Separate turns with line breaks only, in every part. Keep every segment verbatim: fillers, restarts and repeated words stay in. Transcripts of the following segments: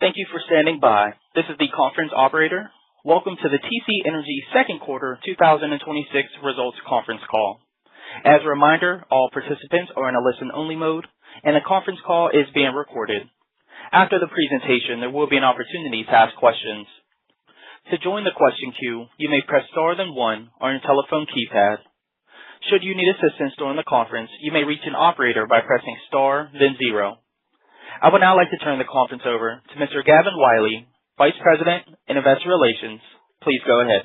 Thank you for standing by. This is the conference operator. Welcome to the T C Energy second quarter two thousand twenty-six results conference call. As a reminder, all participants are in a listen-only mode, and the conference call is being recorded. After the presentation, there will be an opportunity to ask questions. To join the question queue, you may press star then one on your telephone keypad. Should you need assistance during the conference, you may reach an operator by pressing star then zero. I would now like to turn the conference over to Mister Gavin Wylie, Vice President in Investor Relations. Please go ahead.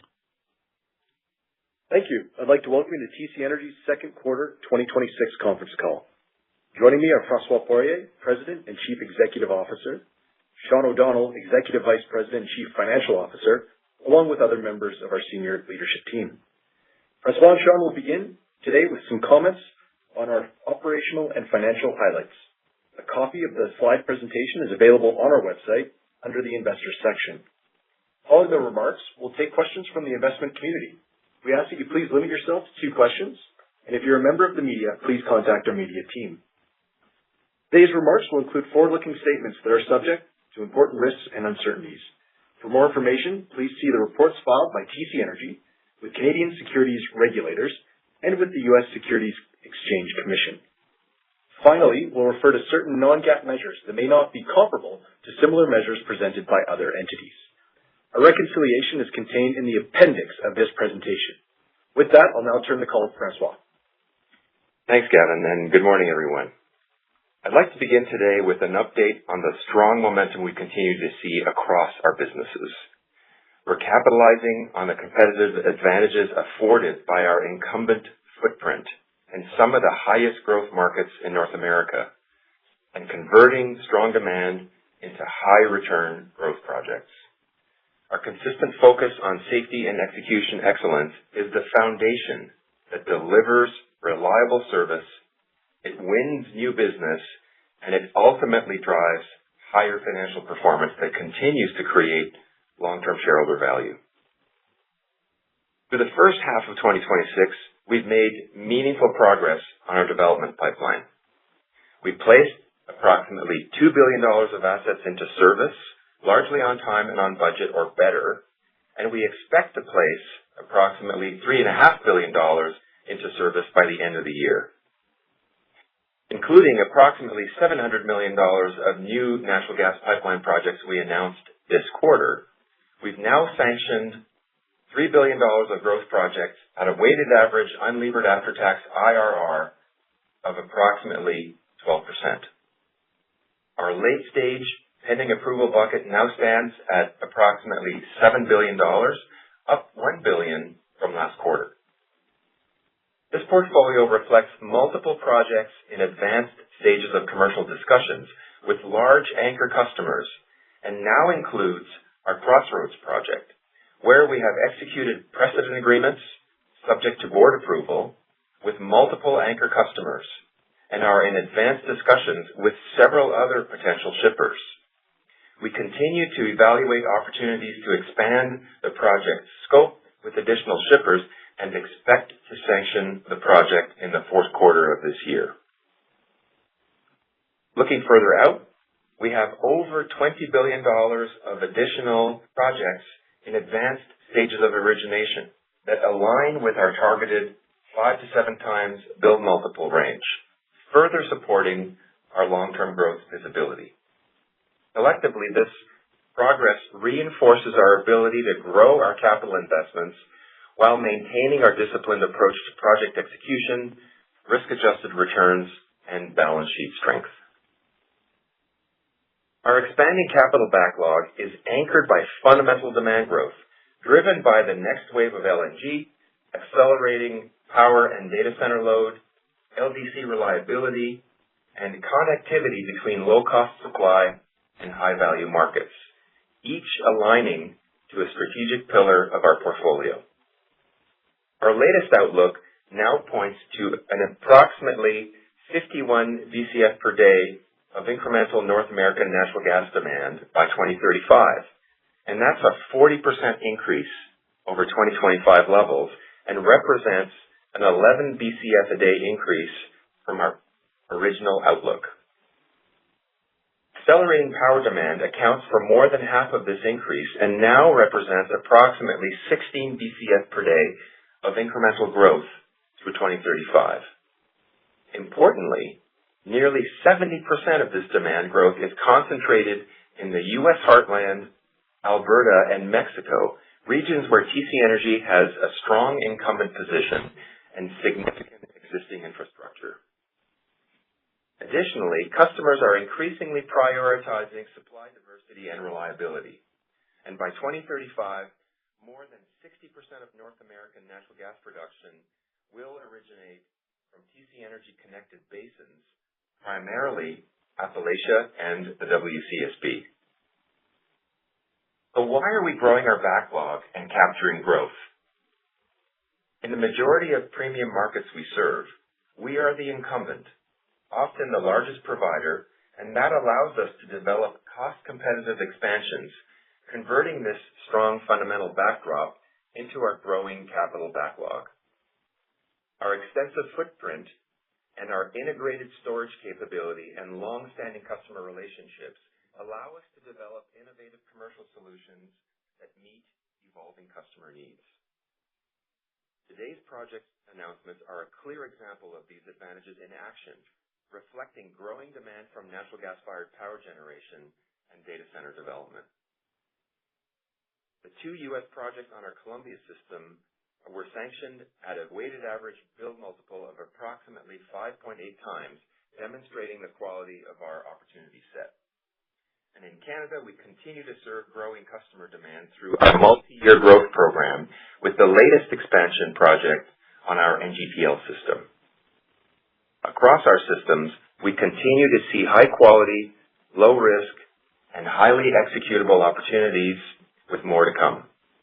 Thank you. I'd like to welcome you to T C Energy's second quarter twenty twenty-six conference call. Joining me are François Poirier, President and Chief Executive Officer, Sean O'Donnell, Executive Vice President and Chief Financial Officer, along with other members of our senior leadership team. François and Sean will begin today with some comments on our operational and financial highlights. A copy of the slide presentation is available on our website under the Investors section. Following the remarks, we'll take questions from the investment community. We ask that you please limit yourself to two questions, and if you're a member of the media, please contact our media team. Today's remarks will include forward-looking statements that are subject to important risks and uncertainties. For more information, please see the reports filed by T C Energy with Canadian securities regulators and with the U S Securities Exchange Commission. Finally, we'll refer to certain non-GAAP measures that may not be comparable to similar measures presented by other entities. A reconciliation is contained in the appendix of this presentation. With that, I'll now turn the call to François.
Thanks, Gavin, and good morning, everyone. I'd like to begin today with an update on the strong momentum we continue to see across our businesses. We're capitalizing on the competitive advantages afforded by our incumbent footprint and some of the highest growth markets in North America, and converting strong demand into high return growth projects. Our consistent focus on safety and execution excellence is the foundation that delivers reliable service, it wins new business, and it ultimately drives higher financial performance that continues to create long-term shareholder value. For the first half of twenty twenty-six, we've made meaningful progress on our development pipeline. We placed approximately two billion dollars of assets into service, largely on time and on budget or better, and we expect to place approximately three point five billion dollars into service by the end of the year. Including approximately seven hundred million dollars of new natural gas pipeline projects we announced this quarter, we've now sanctioned three billion dollars of growth projects at a weighted average unlevered after-tax I R R of approximately twelve percent. Our late-stage pending approval bucket now stands at approximately seven billion dollars, up one billion dollars from last quarter. This portfolio reflects multiple projects in advanced stages of commercial discussions with large anchor customers and now includes our Crossroads project, where we have executed precedent agreements subject to board approval with multiple anchor customers and are in advanced discussions with several other potential shippers. We continue to evaluate opportunities to expand the project's scope with additional shippers and expect to sanction the project in the fourth quarter of this year. Looking further out, we have over twenty billion dollars of additional projects in advanced stages of origination that align with our targeted five to seven times build multiple range, further supporting our long-term growth visibility. Collectively, this progress reinforces our ability to grow our capital investments while maintaining our disciplined approach to project execution, risk-adjusted returns, and balance sheet strength. Our expanding capital backlog is anchored by fundamental demand growth, driven by the next wave of L N G, accelerating power and data center load, L D C reliability, and connectivity between low-cost supply and high-value markets, each aligning to a strategic pillar of our portfolio. Our latest outlook now points to an approximately fifty-one B C F per day of incremental North American natural gas demand by twenty thirty-five, and that's a forty percent increase over twenty twenty-five levels and represents an eleven B C F a day increase from our original outlook. accelerating power demand accounts for more than half of this increase and now represents approximately sixteen B C F per day of incremental growth through twenty thirty-five. Importantly, nearly seventy percent of this demand growth is concentrated in the U S heartland, Alberta, and Mexico, regions where T C Energy has a strong incumbent position and significant existing infrastructure. Additionally, customers are increasingly prioritizing supply diversity and reliability. And by twenty thirty-five, more than sixty percent of North American natural gas production will originate from T C Energy connected basins, primarily Appalachia and the W C S B. So why are we growing our backlog and capturing growth? In the majority of premium markets we serve, we are the incumbent, often the largest provider, and that allows us to develop cost-competitive expansions, converting this strong fundamental backdrop into our growing capital backlog. Our extensive footprint and our integrated storage capability and long-standing customer relationships allow us to develop innovative commercial solutions that meet evolving customer needs. Today's project announcements are a clear example of these advantages in action, reflecting growing demand from natural gas-fired power generation and data center development. The two U S projects on our Columbia system were sanctioned at a weighted average build multiple of approximately five point eight times, demonstrating the quality of our opportunity set. And in Canada, we continue to serve growing customer demand through our multi-year growth program with the latest expansion project on our N G T L system. Across our systems, we continue to see high-quality, low-risk, and highly executable opportunities with more to come.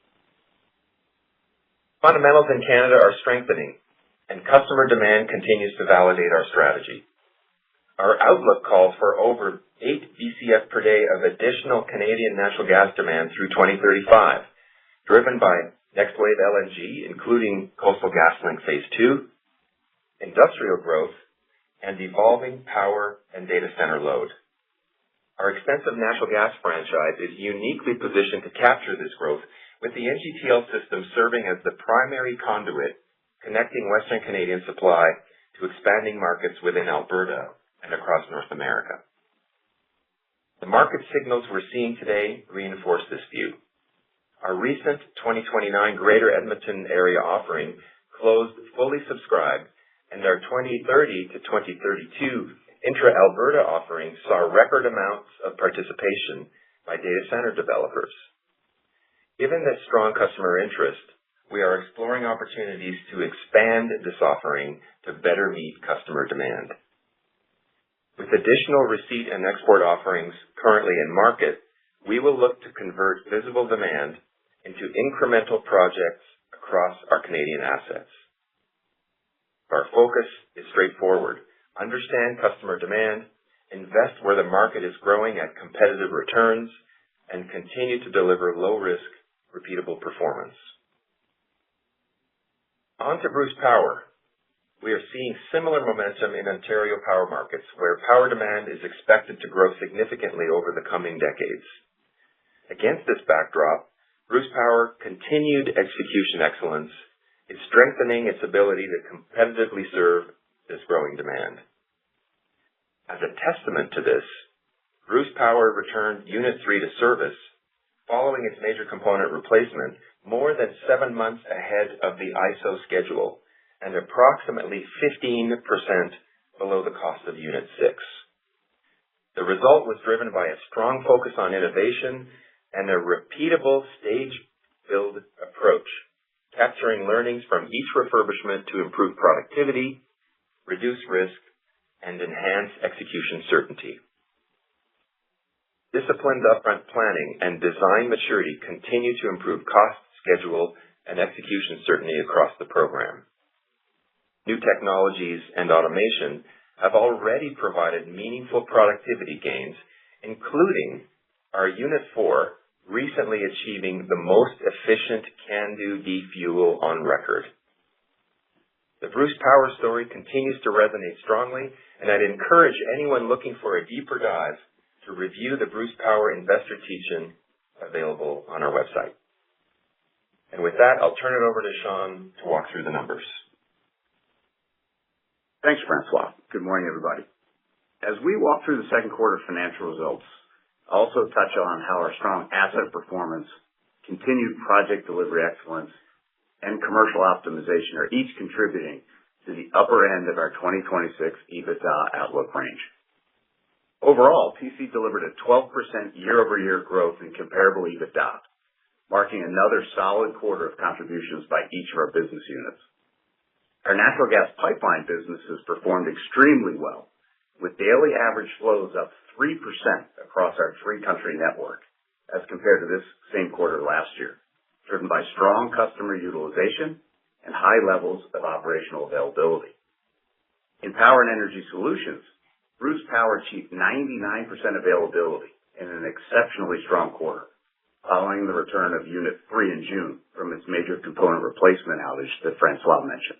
Fundamentals in Canada are strengthening, and customer demand continues to validate our strategy. Our outlook calls for over eight B C F per day of additional Canadian natural gas demand through twenty thirty-five, driven by Next Wave L N G, including Coastal GasLink Phase two, industrial growth, and evolving power and data center load. Our extensive natural gas franchise is uniquely positioned to capture this growth, with the N G T L system serving as the primary conduit connecting Western Canadian supply to expanding markets within Alberta and across North America. The market signals we're seeing today reinforce this view. Our recent twenty twenty-nine Greater Edmonton area offering closed fully subscribed, and our twenty thirty to twenty thirty-two intra-Alberta offering saw record amounts of participation by data center developers. Given this strong customer interest, we are exploring opportunities to expand this offering to better meet customer demand. With additional receipt and export offerings currently in market, we will look to convert visible demand into incremental projects across our Canadian assets. Our focus is straightforward: understand customer demand, invest where the market is growing at competitive returns, and continue to deliver low-risk, repeatable performance. On to Bruce Power. We are seeing similar momentum in Ontario power markets, where power demand is expected to grow significantly over the coming decades. Against this backdrop, Bruce Power continued execution excellence is strengthening its ability to competitively serve this growing demand. As a testament to this, Bruce Power returned Unit three to service following its major component replacement more than seven months ahead of the I S O schedule and approximately fifteen percent below the cost of Unit six. The result was driven by a strong focus on innovation and a repeatable stage build approach, capturing learnings from each refurbishment to improve productivity, reduce risk, and enhance execution certainty. Disciplined upfront planning and design maturity continue to improve cost, schedule, and execution certainty across the program. New technologies and automation have already provided meaningful productivity gains, including our Unit four recently achieving the most efficient CANDU defuel on record. The Bruce Power story continues to resonate strongly, and I'd encourage anyone looking for a deeper dive to review the Bruce Power investor teach-in available on our website. And with that, I'll turn it over to Sean to walk through the numbers.
Thanks, Francois. Good morning, everybody. As we walk through the second quarter financial results, I'll also touch on how our strong asset performance, continued project delivery excellence, and commercial optimization are each contributing to the upper end of our twenty twenty-six EBITDA outlook range. Overall, T C delivered a twelve percent year-over-year growth in comparable EBITDA, marking another solid quarter of contributions by each of our business units. Our natural gas pipeline business has performed extremely well, with daily average flows up three percent across our three-country network as compared to this same quarter last year, driven by strong customer utilization and high levels of operational availability. In Power and Energy Solutions, Bruce Power achieved ninety-nine percent availability in an exceptionally strong quarter, following the return of Unit three in June from its major component replacement outage that Francois mentioned.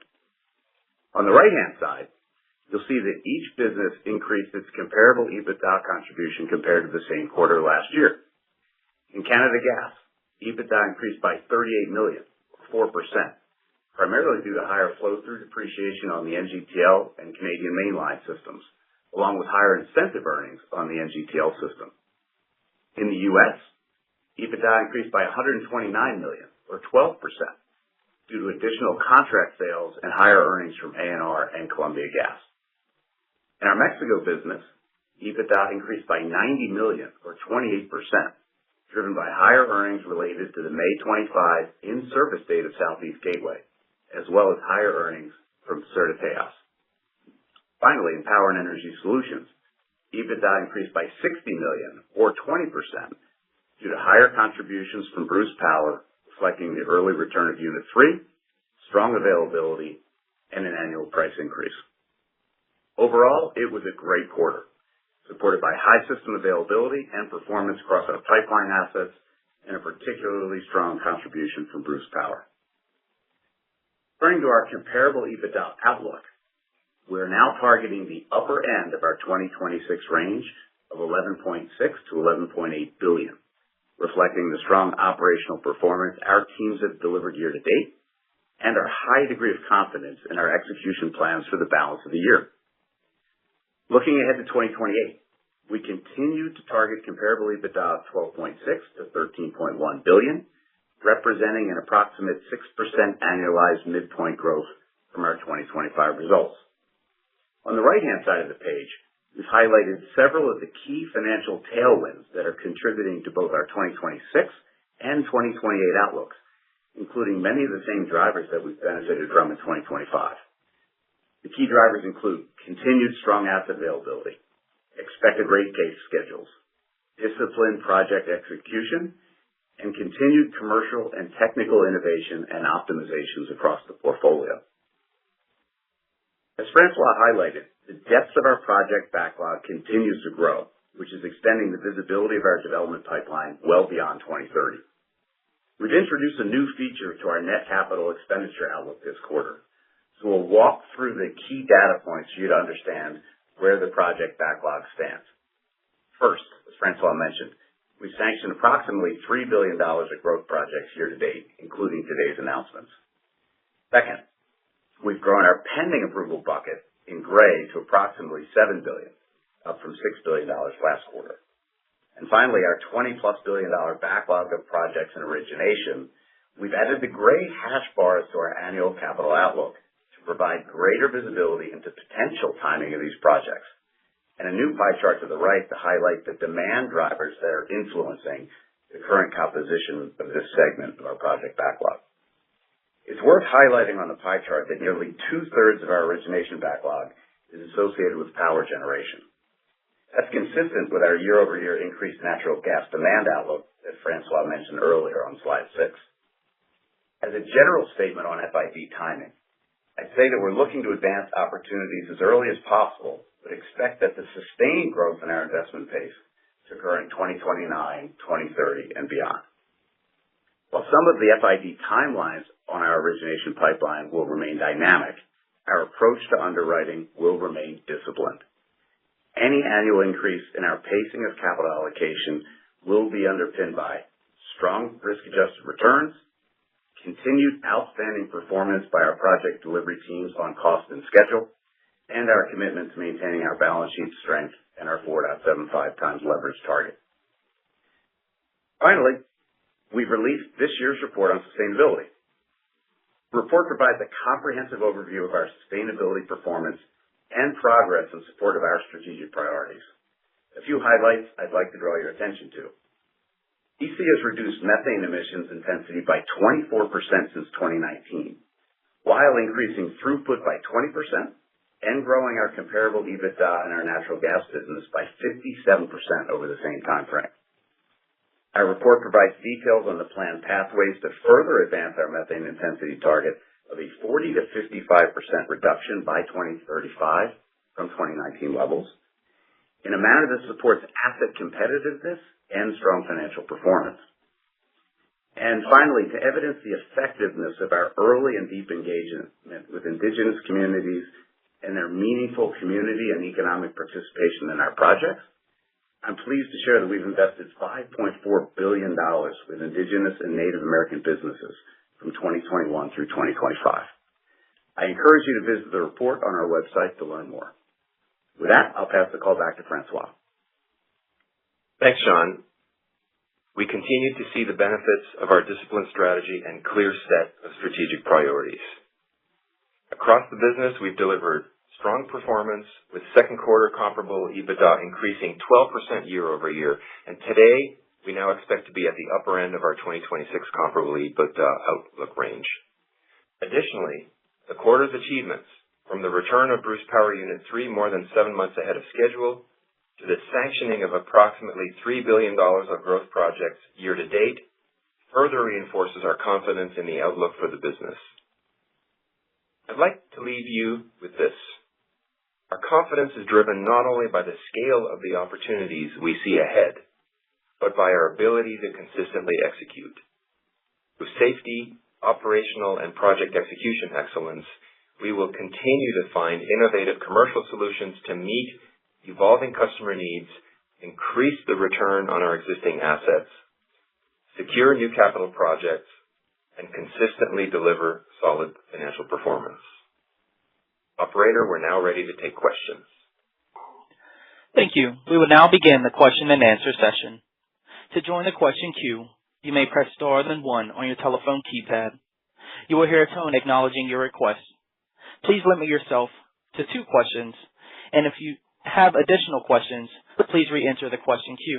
On the right-hand side, you'll see that each business increased its comparable EBITDA contribution compared to the same quarter last year. In Canada Gas, EBITDA increased by thirty-eight million dollars, or four percent, primarily due to higher flow-through depreciation on the N G T L and Canadian Mainline systems, along with higher incentive earnings on the N G T L system. In the U S, EBITDA increased by one hundred twenty-nine million dollars, or twelve percent, due to additional contract sales and higher earnings from A N R and Columbia Gas. In our Mexico business, EBITDA increased by ninety million dollars, or twenty-eight percent, driven by higher earnings related to the May twenty-fifth in-service date of Southeast Gateway, as well as higher earnings from Sur de Texas. Finally, in Power and Energy Solutions, EBITDA increased by sixty million dollars, or twenty percent, due to higher contributions from Bruce Power, reflecting the early return of Unit three, strong availability, and an annual price increase. Overall, it was a great quarter, supported by high system availability and performance across our pipeline assets and a particularly strong contribution from Bruce Power. Turning to our comparable EBITDA outlook, we are now targeting the upper end of our twenty twenty-six range of eleven point six to eleven point eight billion, reflecting the strong operational performance our teams have delivered year to date and our high degree of confidence in our execution plans for the balance of the year. Looking ahead to twenty twenty-eight, we continue to target comparable EBITDA of twelve point six to thirteen point one billion, representing an approximate six percent annualized midpoint growth from our twenty twenty-five results. On the right-hand side of the page, we've highlighted several of the key financial tailwinds that are contributing to both our twenty twenty-six and twenty twenty-eight outlooks, including many of the same drivers that we've benefited from in twenty twenty-five. The key drivers include continued strong asset availability, expected rate case schedules, disciplined project execution, and continued commercial and technical innovation and optimizations across the portfolio. As Francois highlighted, the depth of our project backlog continues to grow, which is extending the visibility of our development pipeline well beyond twenty thirty. We've introduced a new feature to our net capital expenditure outlook this quarter, so we'll walk through the key data points for you to understand where the project backlog stands. First, as Francois mentioned, we've sanctioned approximately three billion dollars of growth projects year to date, including today's announcements. Second, we've grown our pending approval bucket in gray to approximately seven billion dollars, up from six billion dollars last quarter. And finally, our twenty plus billion dollar backlog of projects in origination, we've added the gray hash bars to our annual capital outlook to provide greater visibility into potential timing of these projects, and a new pie chart to the right to highlight the demand drivers that are influencing the current composition of this segment of our project backlog. It's worth highlighting on the pie chart that nearly two-thirds of our origination backlog is associated with power generation. That's consistent with our year-over-year increased natural gas demand outlook that Francois mentioned earlier on slide six. As a general statement on F I D timing, I'd say that we're looking to advance opportunities as early as possible, but expect that the sustained growth in our investment pace to occur in twenty twenty-nine, twenty thirty, and beyond. While some of the F I D timelines on our origination pipeline will remain dynamic, our approach to underwriting will remain disciplined. Any annual increase in our pacing of capital allocation will be underpinned by strong risk-adjusted returns, continued outstanding performance by our project delivery teams on cost and schedule, and our commitment to maintaining our balance sheet strength and our four point seven five times leverage target. Finally, we've released this year's report on sustainability. The report provides a comprehensive overview of our sustainability performance and progress in support of our strategic priorities. A few highlights I'd like to draw your attention to. T C has reduced methane emissions intensity by twenty-four percent since twenty nineteen, while increasing throughput by twenty percent and growing our comparable EBITDA in our natural gas business by fifty-seven percent over the same time frame. Our report provides details on the planned pathways to further advance our methane intensity target of a forty to fifty-five percent reduction by twenty thirty-five from twenty nineteen levels in a manner that supports asset competitiveness and strong financial performance. And finally, to evidence the effectiveness of our early and deep engagement with Indigenous communities and their meaningful community and economic participation in our projects, I'm pleased to share that we've invested five point four billion dollars with Indigenous and Native American businesses from twenty twenty-one through twenty twenty-five. I encourage you to visit the report on our website to learn more. With that, I'll pass the call back to Francois.
Thanks, Sean. We continue to see the benefits of our disciplined strategy and clear set of strategic priorities. Across the business, we've delivered strong performance with second quarter comparable EBITDA increasing twelve percent year over year, and today we now expect to be at the upper end of our twenty twenty-six comparable EBITDA outlook range. Additionally, the quarter's achievements, from the return of Bruce Power Unit three more than seven months ahead of schedule, to the sanctioning of approximately three billion dollars of growth projects year to date, further reinforces our confidence in the outlook for the business. I'd like to leave you with this. Our confidence is driven not only by the scale of the opportunities we see ahead, but by our ability to consistently execute. With safety, operational, and project execution excellence, we will continue to find innovative commercial solutions to meet evolving customer needs, increase the return on our existing assets, secure new capital projects, and consistently deliver solid financial performance. Operator, we're now ready to take questions.
Thank you. We will now begin the question and answer session. To join the question queue, you may press star then one on your telephone keypad. You will hear a tone acknowledging your request. Please limit yourself to two questions, and if you have additional questions, please re-enter the question queue.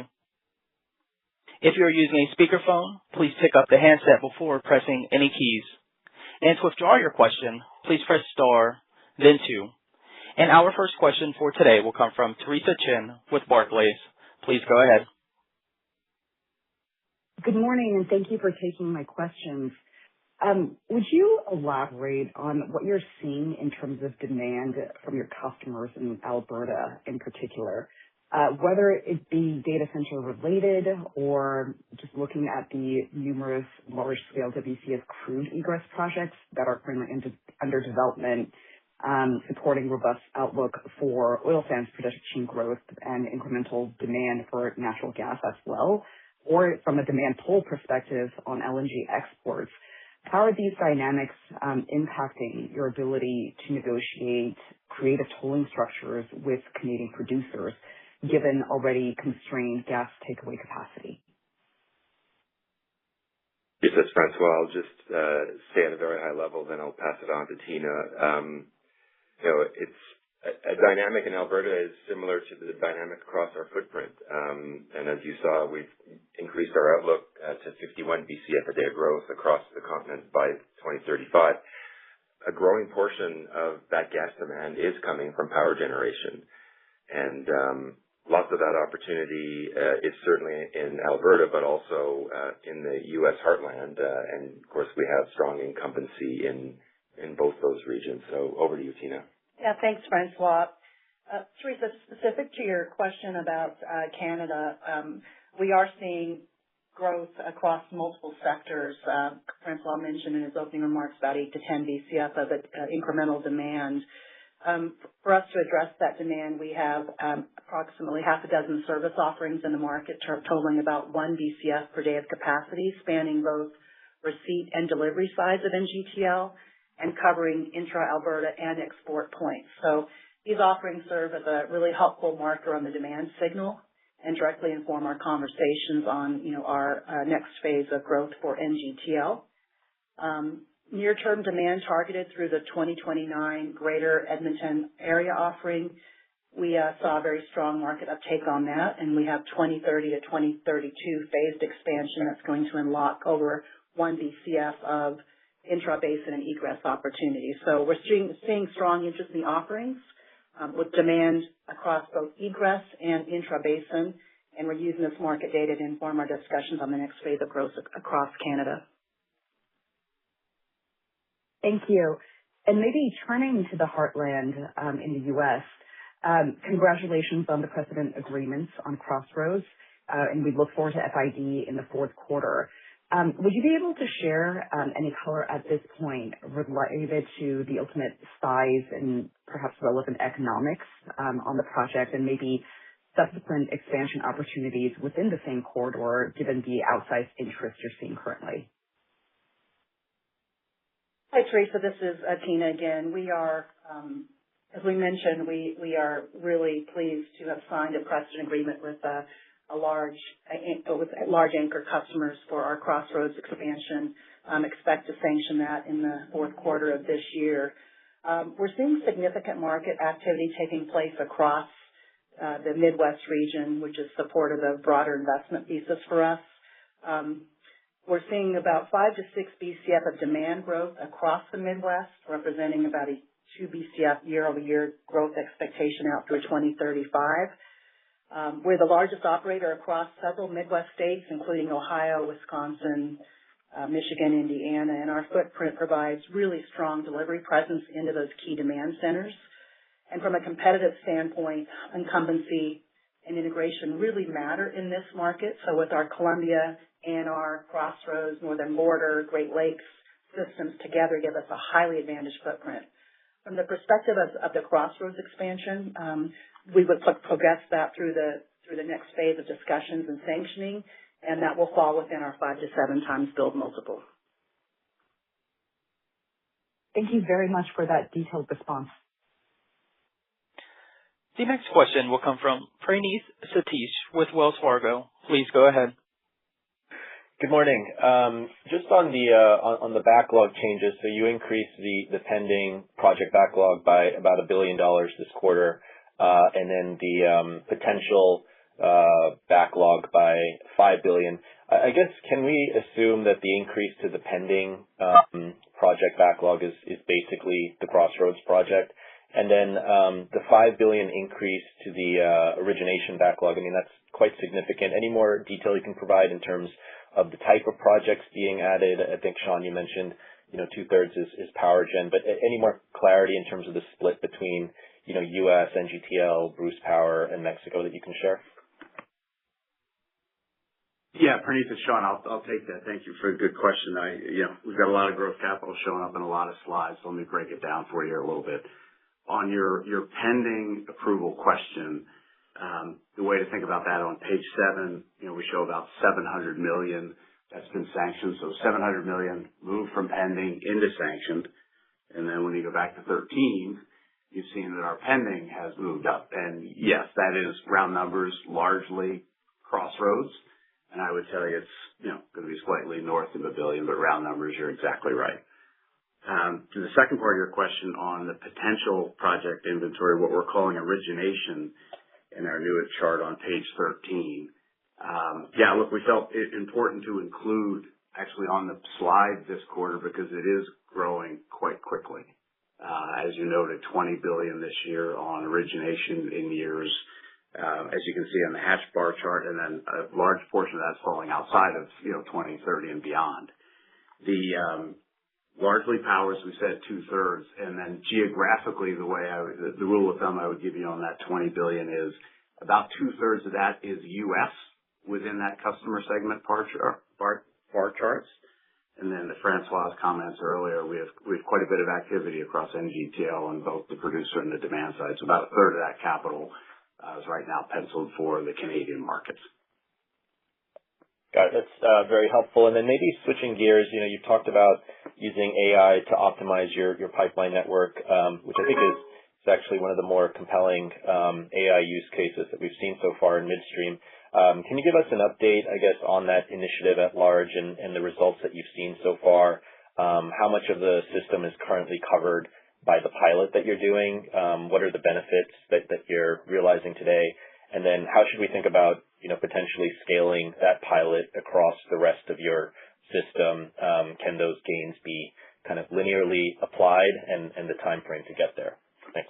If you are using a speakerphone, please pick up the handset before pressing any keys. And to withdraw your question, please press star, then two. And our first question for today will come from Theresa Chen with Barclays. Please go ahead.
Good morning, and thank you for taking my questions. Um, would you elaborate on what you're seeing in terms of demand from your customers in Alberta in particular, uh, whether it be data center related or just looking at the numerous large-scale W C S crude egress projects that are currently in de- under development, um, supporting robust outlook for oil sands production growth and incremental demand for natural gas as well, or from a demand pull perspective on L N G exports. How are these dynamics um, impacting your ability to negotiate creative tolling structures with Canadian producers, given already constrained gas takeaway capacity?
Yes, that's Francois. I'll just uh, stay at a very high level, then I'll pass it on to Tina. Um, you know, it's a, a dynamic in Alberta is similar to the dynamic across our footprint. Um, and as you saw, we've increased our outlook uh, to fifty-one B C F a day of growth across the continent by twenty thirty-five. A growing portion of that gas demand is coming from power generation. And um, lots of that opportunity uh, is certainly in Alberta, but also uh, in the U S heartland. Uh, and, of course, we have strong incumbency in, in both those regions. So over to you, Tina.
Yeah, thanks, Francois. Uh, Theresa, specific to your question about uh, Canada, um, we are seeing growth across multiple sectors. Uh, Francois mentioned in his opening remarks about eight to ten B C F of it, uh, incremental demand. Um, for us to address that demand, we have um, approximately half a dozen service offerings in the market, totaling about one B C F per day of capacity, spanning both receipt and delivery sides of N G T L and covering intra-Alberta and export points. So these offerings serve as a really helpful marker on the demand signal and directly inform our conversations on, you know, our uh, next phase of growth for N G T L. Um, Near-term demand targeted through the twenty twenty-nine Greater Edmonton area offering, we uh, saw a very strong market uptake on that, and we have twenty thirty to twenty thirty-two phased expansion that's going to unlock over one B C F of intra-basin and egress opportunities. So we're seeing, seeing strong interest in the offerings um, with demand across both egress and intra-basin, and we're using this market data to inform our discussions on the next phase of growth ac- across Canada.
Thank you. And maybe turning to the heartland um, in the U S, um, congratulations on the precedent agreements on Crossroads, uh, and we look forward to F I D in the fourth quarter. Um, would you be able to share um, any color at this point related to the ultimate size and perhaps relevant economics um, on the project and maybe subsequent expansion opportunities within the same corridor, given the outsized interest you're seeing currently?
Hi, Teresa. This is uh, Tina again. We are, um, as we mentioned, we, we are really pleased to have signed a precedent agreement with uh, a large uh, with large anchor customers for our Crossroads expansion. Um, expect to sanction that in the fourth quarter of this year. Um, we're seeing significant market activity taking place across uh, the Midwest region, which is supportive of broader investment thesis for us. Um, We're seeing about five to six B C F of demand growth across the Midwest, representing about a two B C F year-over-year growth expectation out through twenty thirty-five. Um, we're the largest operator across several Midwest states, including Ohio, Wisconsin, uh, Michigan, Indiana, and our footprint provides really strong delivery presence into those key demand centers. And from a competitive standpoint, incumbency and integration really matter in this market. So with our Columbia and our Crossroads, Northern Border, Great Lakes systems together give us a highly advantaged footprint. From the perspective of, of the Crossroads expansion, um, we would progress that through the through the next phase of discussions and sanctioning, and that will fall within our five to seven times build multiple.
Thank you very much for that detailed response.
The next question will come from Praneeth Satish with Wells Fargo. Please go ahead.
Good morning. Um, just on the uh, on, on the backlog changes, so you increased the, the pending project backlog by about a billion dollars this quarter, uh, and then the um, potential uh, backlog by five billion. I, I guess can we assume that the increase to the pending um, project backlog is is basically the Crossroads project, and then um, the five billion increase to the uh, origination backlog? I mean, that's quite significant. Any more detail you can provide in terms of the type of projects being added? I think, Sean, you mentioned, you know, two-thirds is, is power gen, but any more clarity in terms of the split between, you know, U S, N G T L, Bruce Power, and Mexico that you can share?
Yeah, Praneeth, it's Sean. I'll, I'll take that. Thank you for a good question. I, you know, we've got a lot of growth capital showing up in a lot of slides, so let me break it down for you a little bit. On your, your pending approval question, Um, the way to think about that on page seven, you know, we show about seven hundred million that's been sanctioned. So seven hundred million moved from pending into sanctioned. And then when you go back to thirteen, you've seen that our pending has moved up. And yes, that is round numbers, largely Crossroads. And I would tell you it's, you know, going to be slightly north of a billion, but round numbers, you're exactly right. Um, to the second part of your question on the potential project inventory, what we're calling origination, in our newest chart on page thirteen. Um, yeah, look, we felt it important to include actually on the slide this quarter because it is growing quite quickly. Uh, as you noted, twenty billion dollars this year on origination in years, uh, as you can see on the hatch bar chart, and then a large portion of that's falling outside of, you know, twenty thirty and beyond. The um, largely power, as we said, two-thirds. And then geographically, the way I would, the, the rule of thumb I would give you on that twenty billion dollars is about two-thirds of that is U S within that customer segment bar, chart, bar, bar charts. And then to Francois' comments earlier, we have we have quite a bit of activity across N G T L on both the producer and the demand side. So about a third of that capital uh, is right now penciled for the Canadian markets.
Got it. That's uh, very helpful. And then maybe switching gears, you know, you talked about using A I to optimize your, your pipeline network, um, which I think is, is actually one of the more compelling um, A I use cases that we've seen so far in midstream. Um, can you give us an update, I guess, on that initiative at large and, and the results that you've seen so far? Um, how much of the system is currently covered by the pilot that you're doing? Um, what are the benefits that, that you're realizing today? And then how should we think about, you know, potentially scaling that pilot across the rest of your system? Um, can those gains be kind of linearly applied, and, and the time frame to get there? Thanks.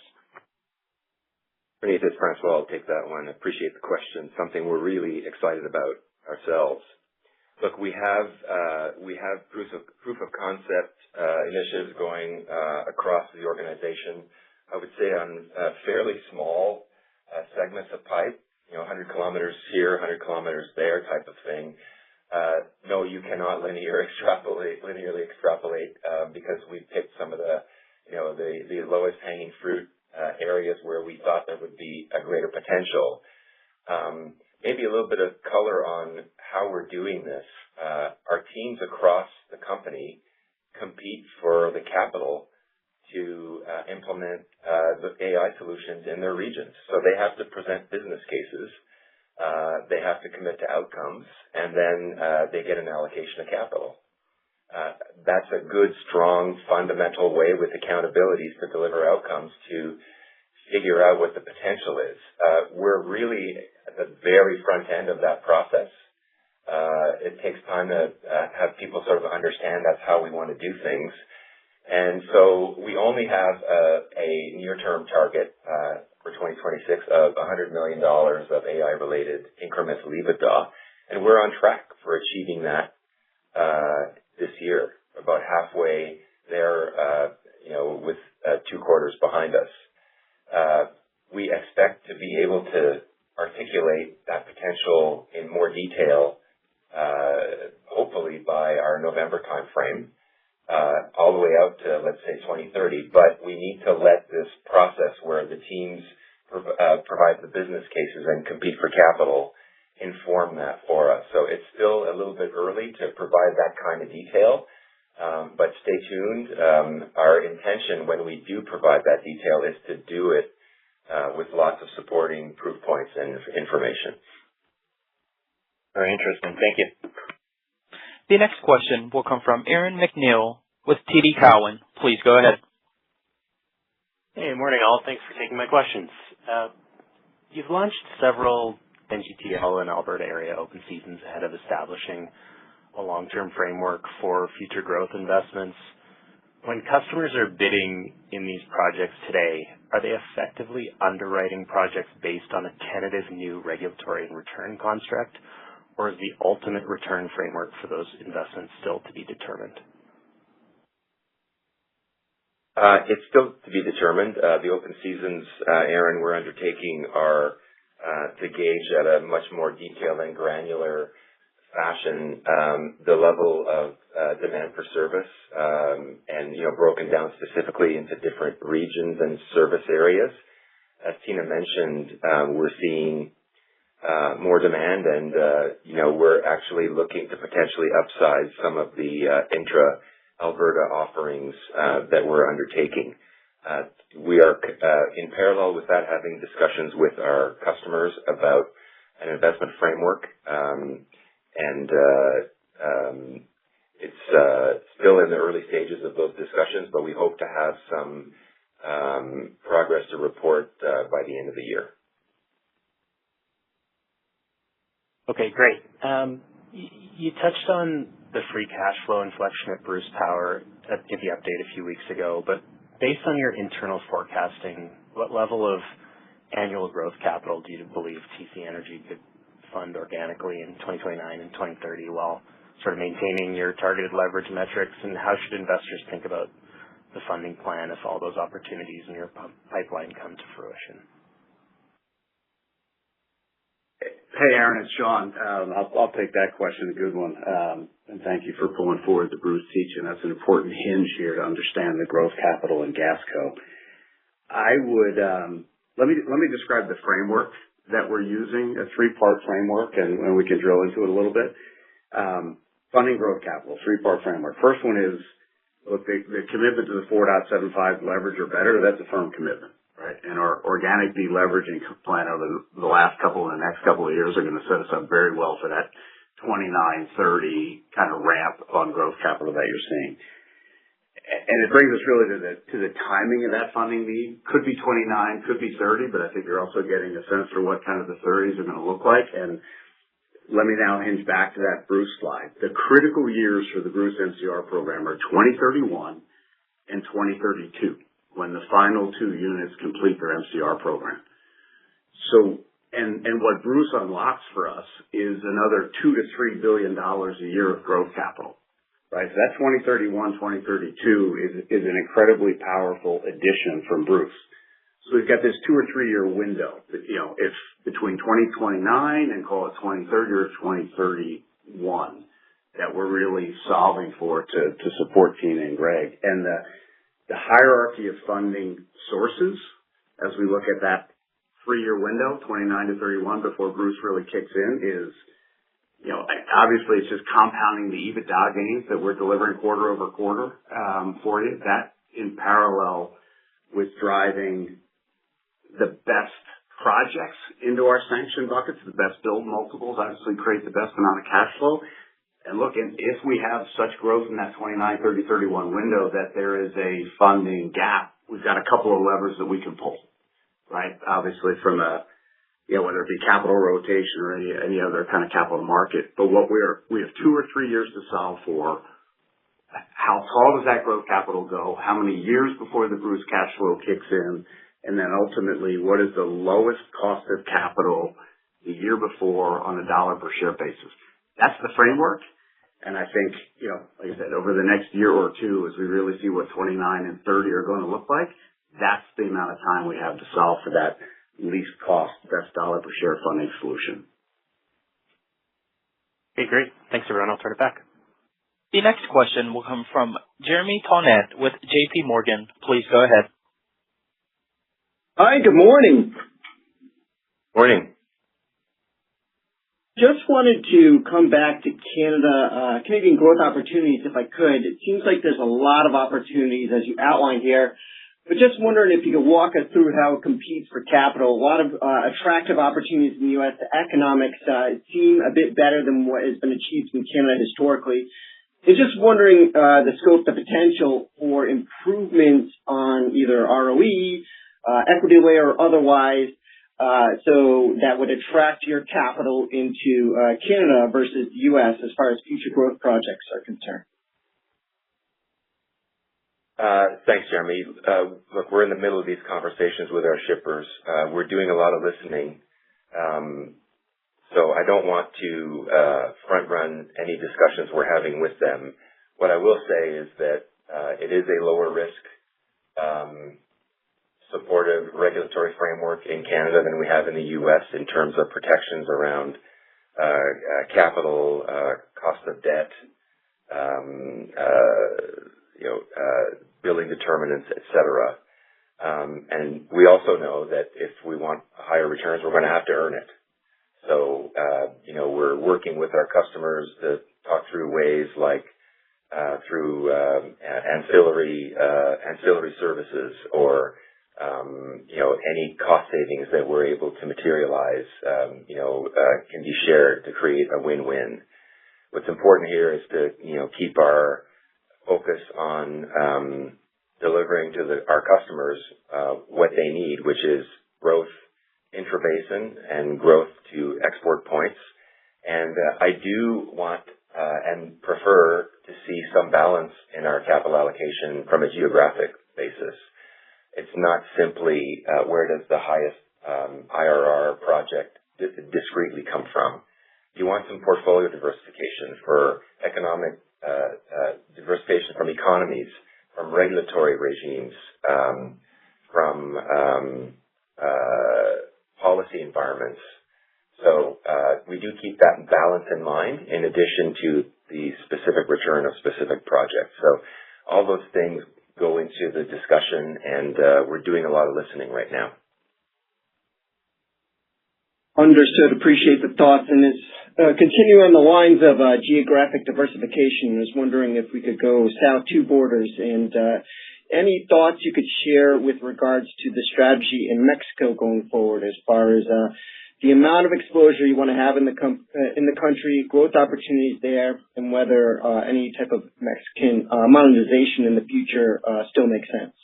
Praneeth, it's Francois. I'll take that one. Appreciate the question. Something we're really excited about ourselves. Look, we have uh, we have proof of proof of concept uh, initiatives going uh, across the organization. I would say on uh, fairly small uh, segments of pipe, you know, one hundred kilometers here, one hundred kilometers there, type of thing. Uh, no, you cannot linear extrapolate, linearly extrapolate uh, because we picked some of the, you know, the the lowest hanging fruit. Uh, areas where we thought there would be a greater potential. Um, maybe a little bit of color on how we're doing this. Uh, our teams across the company compete for the capital to uh, implement uh, the A I solutions in their regions. So they have to present business cases, uh, they have to commit to outcomes, and then uh, they get an allocation of capital. Uh, that's a good, strong, fundamental way with accountabilities to deliver outcomes to figure out what the potential is. Uh, we're really at the very front end of that process. Uh, it takes time to uh, have people sort of understand that's how we want to do things. And so we only have a, a near-term target uh, for twenty twenty-six of one hundred million dollars of A I-related incremental EBITDA, and we're on track for achieving that uh, this year, about halfway there, uh, you know, with uh, two quarters behind us. Uh, we expect to be able to articulate that potential in more detail, uh, hopefully by our November timeframe, uh, all the way out to, let's say, twenty thirty. But we need to let this process where the teams prov- uh, provide the business cases and compete for capital inform that for us. So it's still a little bit early to provide that kind of detail, um, but stay tuned. Um, our intention when we do provide that detail is to do it uh, with lots of supporting proof points and information.
Very interesting. Thank you.
The next question will come from Aaron MacNeil with T D Cowen. Please go ahead.
Hey, morning all. Thanks for taking my questions. Uh, you've launched several N G T L and Alberta area open seasons ahead of establishing a long-term framework for future growth investments. When customers are bidding in these projects today, are they effectively underwriting projects based on a tentative new regulatory and return construct, or is the ultimate return framework for those investments still to be determined?
Uh, it's still to be determined. Uh, the open seasons, uh, Aaron, we're undertaking are Uh, to gauge at a much more detailed and granular fashion um, the level of uh, demand for service, um, and you know broken down specifically into different regions and service areas. As Tina mentioned, um, we're seeing uh, more demand, and uh, you know we're actually looking to potentially upsize some of the uh, intra-Alberta offerings uh, that we're undertaking. Uh, we are, uh, in parallel with that, having discussions with our customers about an investment framework, um, and uh, um, it's uh, still in the early stages of those discussions, but we hope to have some um, progress to report uh, by the end of the year.
Okay, great. Um, y- you touched on the free cash flow inflection at Bruce Power at in the update a few weeks ago, but based on your internal forecasting, what level of annual growth capital do you believe T C Energy could fund organically in twenty twenty-nine and twenty thirty while sort of maintaining your targeted leverage metrics? And how should investors think about the funding plan if all those opportunities in your pipeline come to fruition?
Hey, Aaron, it's Sean. Um, I'll, I'll take that question. A good one. Um, and thank you for pulling forward the Bruce teaching. That's an important hinge here to understand the growth capital in Gasco. I would um, let me let me describe the framework that we're using, a three-part framework, and, and we can drill into it a little bit. Um, funding growth capital, three-part framework. First one is, look, the, the commitment to the four point seven five leverage or better, that's a firm commitment, right? And our organic deleveraging plan over the, the last couple and the next couple of years are going to set us up very well for that twenty-nine, thirty kind of ramp on growth capital that you're seeing. And it brings us really to the to the timing of that funding need. Could be twenty-nine, could be thirty, but I think you're also getting a sense for what kind of the thirties are going to look like. And let me now hinge back to that Bruce slide. The critical years for the Bruce M C R program are twenty thirty-one and twenty thirty-two, when the final two units complete their M C R program. So, and and what Bruce unlocks for us is another two to three billion dollars a year of growth capital. Right, so that twenty thirty-one, twenty thirty-two is is an incredibly powerful addition from Bruce. So we've got this two or three year window that, you know, if between twenty twenty-nine and call it twenty thirty or twenty thirty-one that we're really solving for to to support Tina and Greg. And the the hierarchy of funding sources as we look at that three year window, twenty-nine to thirty-one, before Bruce really kicks in is, you know, obviously it's just compounding the EBITDA gains that we're delivering quarter over quarter um, for you. That in parallel with driving the best projects into our sanction buckets, the best build multiples, obviously create the best amount of cash flow. And look, and if we have such growth in that twenty-nine, thirty, thirty-one window that there is a funding gap, we've got a couple of levers that we can pull, right? Obviously from a you know, whether it be capital rotation or any any other kind of capital market. But what we're we have two or three years to solve for. How tall does that growth capital go? How many years before the Bruce cash flow kicks in? And then ultimately, what is the lowest cost of capital the year before on a dollar per share basis? That's the framework. And I think, you know, like I said, over the next year or two, as we really see what twenty-nine and thirty are going to look like, that's the amount of time we have to solve for that least cost, best dollar per share funding solution.
Okay, great. Thanks, everyone. I'll turn it back.
The next question will come from Jeremy Tonet with J P Morgan. Please go ahead.
Hi, good morning.
Morning.
Just wanted to come back to Canada, uh, Canadian growth opportunities, if I could. It seems like there's a lot of opportunities, as you outlined here. But just wondering if you could walk us through how it competes for capital. A lot of uh, attractive opportunities in the U S. The economics uh, seem a bit better than what has been achieved in Canada historically. And just wondering uh, the scope, the potential for improvements on either R O E, uh, equity layer, or otherwise, uh, so that would attract your capital into uh, Canada versus the U S as far as future growth projects are concerned.
Uh, thanks, Jeremy. Uh, look, we're in the middle of these conversations with our shippers. Uh, we're doing a lot of listening. Um, so I don't want to uh, front run any discussions we're having with them. What I will say is that uh, it is a lower risk, um, supportive regulatory framework in Canada than we have in the U S in terms of protections around uh, uh, capital, uh, cost of debt, um, uh, you know, uh, billing determinants, et cetera. Um, and we also know that if we want higher returns, we're going to have to earn it. So, uh, you know, we're working with our customers to talk through ways like uh, through um, ancillary uh, ancillary services or, um, you know, any cost savings that we're able to materialize, um, you know, uh, can be shared to create a win-win. What's important here is to, you know, keep our focus on um, delivering to the, our customers uh, what they need, which is growth intrabasin and growth to export points. And uh, I do want uh, and prefer to see some balance in our capital allocation from a geographic basis. It's not simply uh, where does the highest um, I R R project d- discretely come from. You want some portfolio diversification for economic Uh, uh, diversification from economies, from regulatory regimes, um, from um, uh, policy environments. So uh, we do keep that balance in mind in addition to the specific return of specific projects. So all those things go into the discussion, and uh, we're doing a lot of listening right now.
Understood. Appreciate the thoughts. And it's uh, continuing on the lines of uh, geographic diversification. I was wondering if we could go south two borders, and uh, any thoughts you could share with regards to the strategy in Mexico going forward, as far as uh, the amount of exposure you want to have in the com- uh, in the country, growth opportunities there, and whether uh, any type of Mexican uh, monetization in the future uh, still makes sense.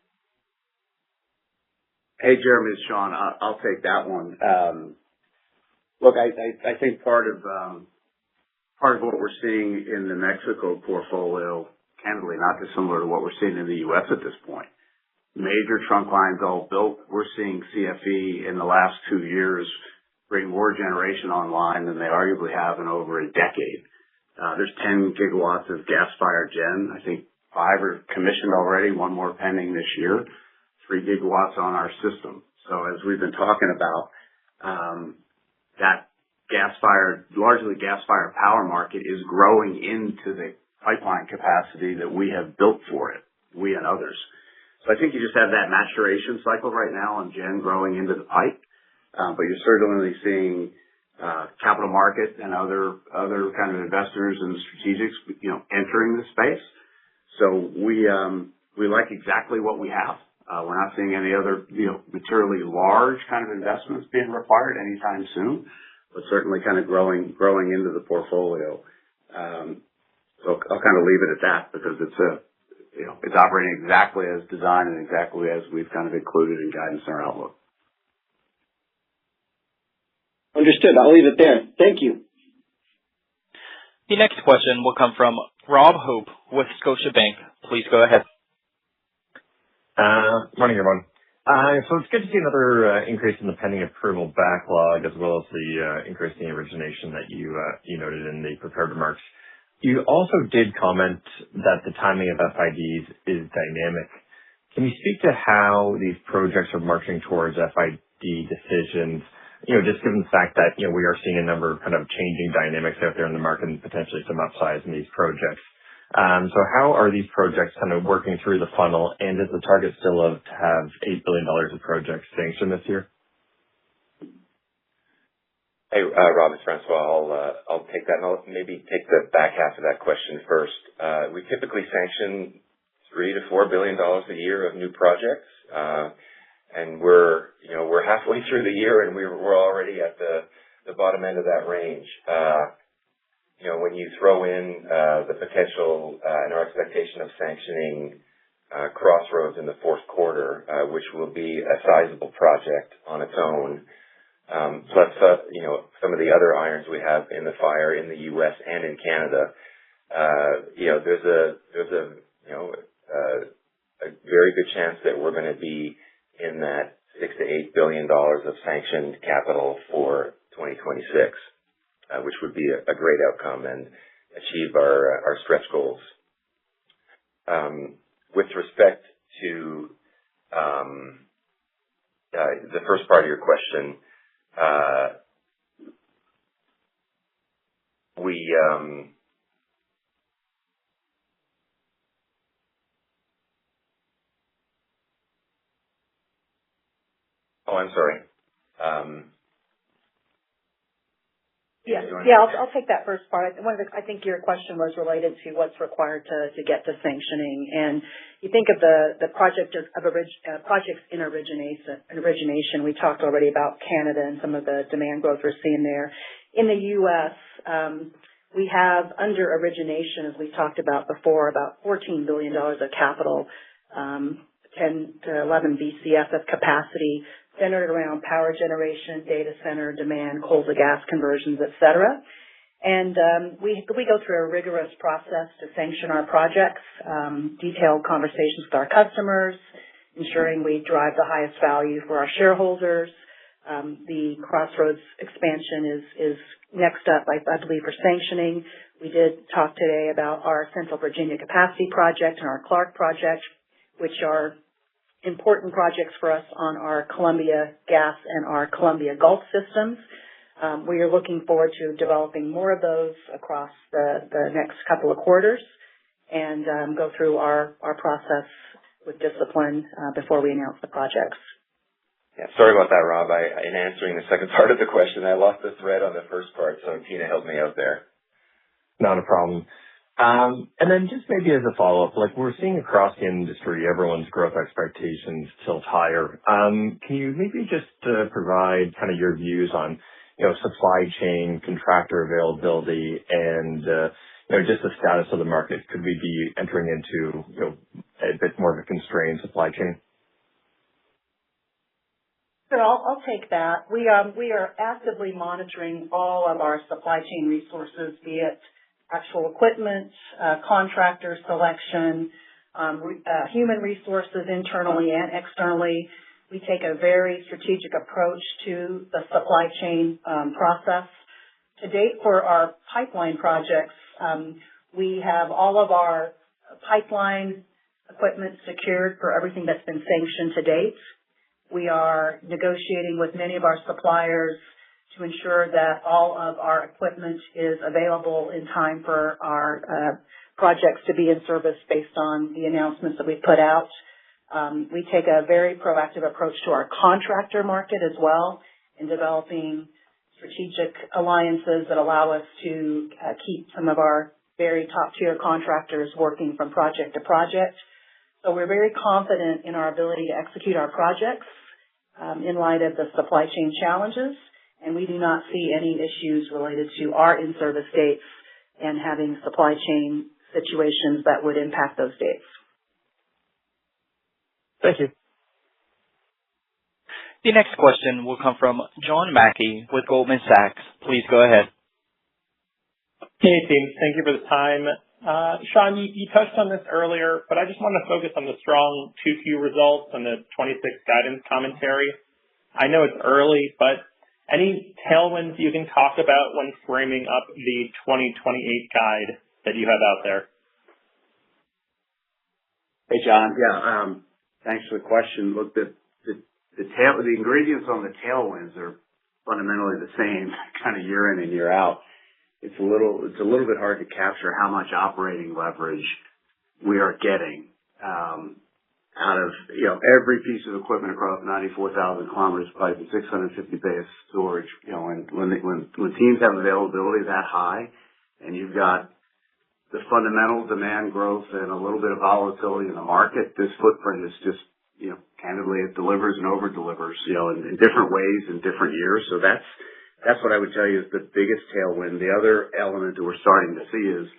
Hey, Jeremy, it's Sean. I'll, I'll take that one. Um, look, I, I, I think part of um, part of what we're seeing in the Mexico portfolio, candidly, not dissimilar to what we're seeing in the U S at this point. Major trunk lines all built. We're seeing C F E in the last two years bring more generation online than they arguably have in over a decade. Uh, there's ten gigawatts of gas-fired gen. I think five are commissioned already, one more pending this year, three gigawatts on our system. So as we've been talking about, um, that gas-fired, largely gas-fired power market is growing into the pipeline capacity that we have built for it, we and others. So I think you just have that maturation cycle right now on gen growing into the pipe, um, but you're certainly seeing uh, capital market and other other kind of investors and strategics, you know, entering the space. So we um, we like exactly what we have. Uh, we're not seeing any other, you know, materially large kind of investments being required anytime soon, but certainly kind of growing growing into the portfolio. Um, so I'll kind of leave it at that because it's a You know, it's operating exactly as designed and exactly as we've kind of included in guidance in our outlook.
Understood. I'll leave it there. Thank you.
The next question will come from Rob Hope with Scotiabank. Please go ahead.
Uh, morning, everyone. Uh, so it's good to see another uh, increase in the pending approval backlog, as well as the uh, increase in the origination that you uh, you noted in the prepared remarks. You also did comment that the timing of F I Ds is dynamic. Can you speak to how these projects are marching towards F I D decisions? You know, just given the fact that, you know, we are seeing a number of kind of changing dynamics out there in the market and potentially some upsides in these projects. Um, so how are these projects kind of working through the funnel, and is the target still of to have eight billion dollars of projects sanctioned this year?
Hey, uh, Rob, it's Francois. I'll, uh, I'll take that, and I'll maybe take the back half of that question first. Uh, we typically sanction three to four billion dollars a year of new projects, uh, and we're, you know, we're halfway through the year, and we're, we're already at the, the bottom end of that range. Uh, you know, when you throw in uh, the potential uh, and our expectation of sanctioning uh, Crossroads in the fourth quarter, uh, which will be a sizable project on its own. Um, plus, uh, you know, some of the other irons we have in the fire in the U S and in Canada. Uh, you know, there's a there's a you know uh, a very good chance that we're going to be in that six to eight billion dollars of sanctioned capital for twenty twenty-six, uh, which would be a, a great outcome and achieve our uh, our stretch goals. Um, with respect to um, uh, the first part of your question. Uh, we, um, oh, I'm sorry. Um,
Yeah, yeah, I'll, I'll take that first part. One of the, I think your question was related to what's required to, to get to sanctioning, and you think of the the project of, of orig, uh, projects in origination. Origination. We talked already about Canada and some of the demand growth we're seeing there. In the U S, um, we have under origination, as we talked about before, about fourteen billion dollars of capital, um, ten to eleven B C F of capacity, centered around power generation, data center demand, coal to gas conversions, et cetera. And um, we we go through a rigorous process to sanction our projects, um, detailed conversations with our customers, ensuring we drive the highest value for our shareholders. Um, the Crossroads expansion is is next up, I, I believe, for sanctioning. We did talk today about our Central Virginia Capacity Project and our Clark Project, which are important projects for us on our Columbia Gas and our Columbia Gulf systems. Um, we are looking forward to developing more of those across the, the next couple of quarters and um, go through our, our process with discipline uh, before we announce the projects.
Yeah, sorry about that, Rob. I, in answering the second part of the question, I lost the thread on the first part, so Tina helped me out there.
Not a problem. Um, and then just maybe as a follow-up, like we're seeing across the industry, everyone's growth expectations tilt higher. Um, can you maybe just uh, provide kind of your views on, you know, supply chain, contractor availability, and, uh, you know, just the status of the market? Could we be entering into, you know, a bit more of a constrained supply chain?
Sure, I'll, I'll take that. We, um, we are actively monitoring all of our supply chain resources, be it actual equipment, uh, contractor selection, um, re, uh, human resources internally and externally. We take a very strategic approach to the supply chain um, process. To date, for our pipeline projects, um, we have all of our pipeline equipment secured for everything that's been sanctioned to date. We are negotiating with many of our suppliers to ensure that all of our equipment is available in time for our uh, projects to be in service based on the announcements that we put out. Um, we take a very proactive approach to our contractor market as well in developing strategic alliances that allow us to uh, keep some of our very top-tier contractors working from project to project. So we're very confident in our ability to execute our projects um, in light of the supply chain challenges, and we do not see any issues related to our in-service dates and having supply chain situations that would impact those dates.
Thank you.
The next question will come from John Mackey with Goldman Sachs. Please go ahead.
Hey, team. Thank you for the time. Uh, Sean, you, you touched on this earlier, but I just want to focus on the strong two Q results and the twenty-six guidance commentary. I know it's early, but any tailwinds you can talk about when framing up the twenty twenty-eight guide that you have out there?
Hey, John. Yeah, um, thanks for the question. Look, the the the, tail, the ingredients on the tailwinds are fundamentally the same kind of year in and year out. It's a little it's a little bit hard to capture how much operating leverage we are getting um, out of, you know, every piece of equipment across ninety-four thousand kilometers of pipe and six hundred fifty bay of storage. You know, and when, they, when when teams have availability that high, and you've got the fundamental demand growth and a little bit of volatility in the market, this footprint is just, you know, candidly, it delivers and over delivers, you know, in, in different ways in different years. So that's That's what I would tell you is the biggest tailwind. The other element that we're starting to see is,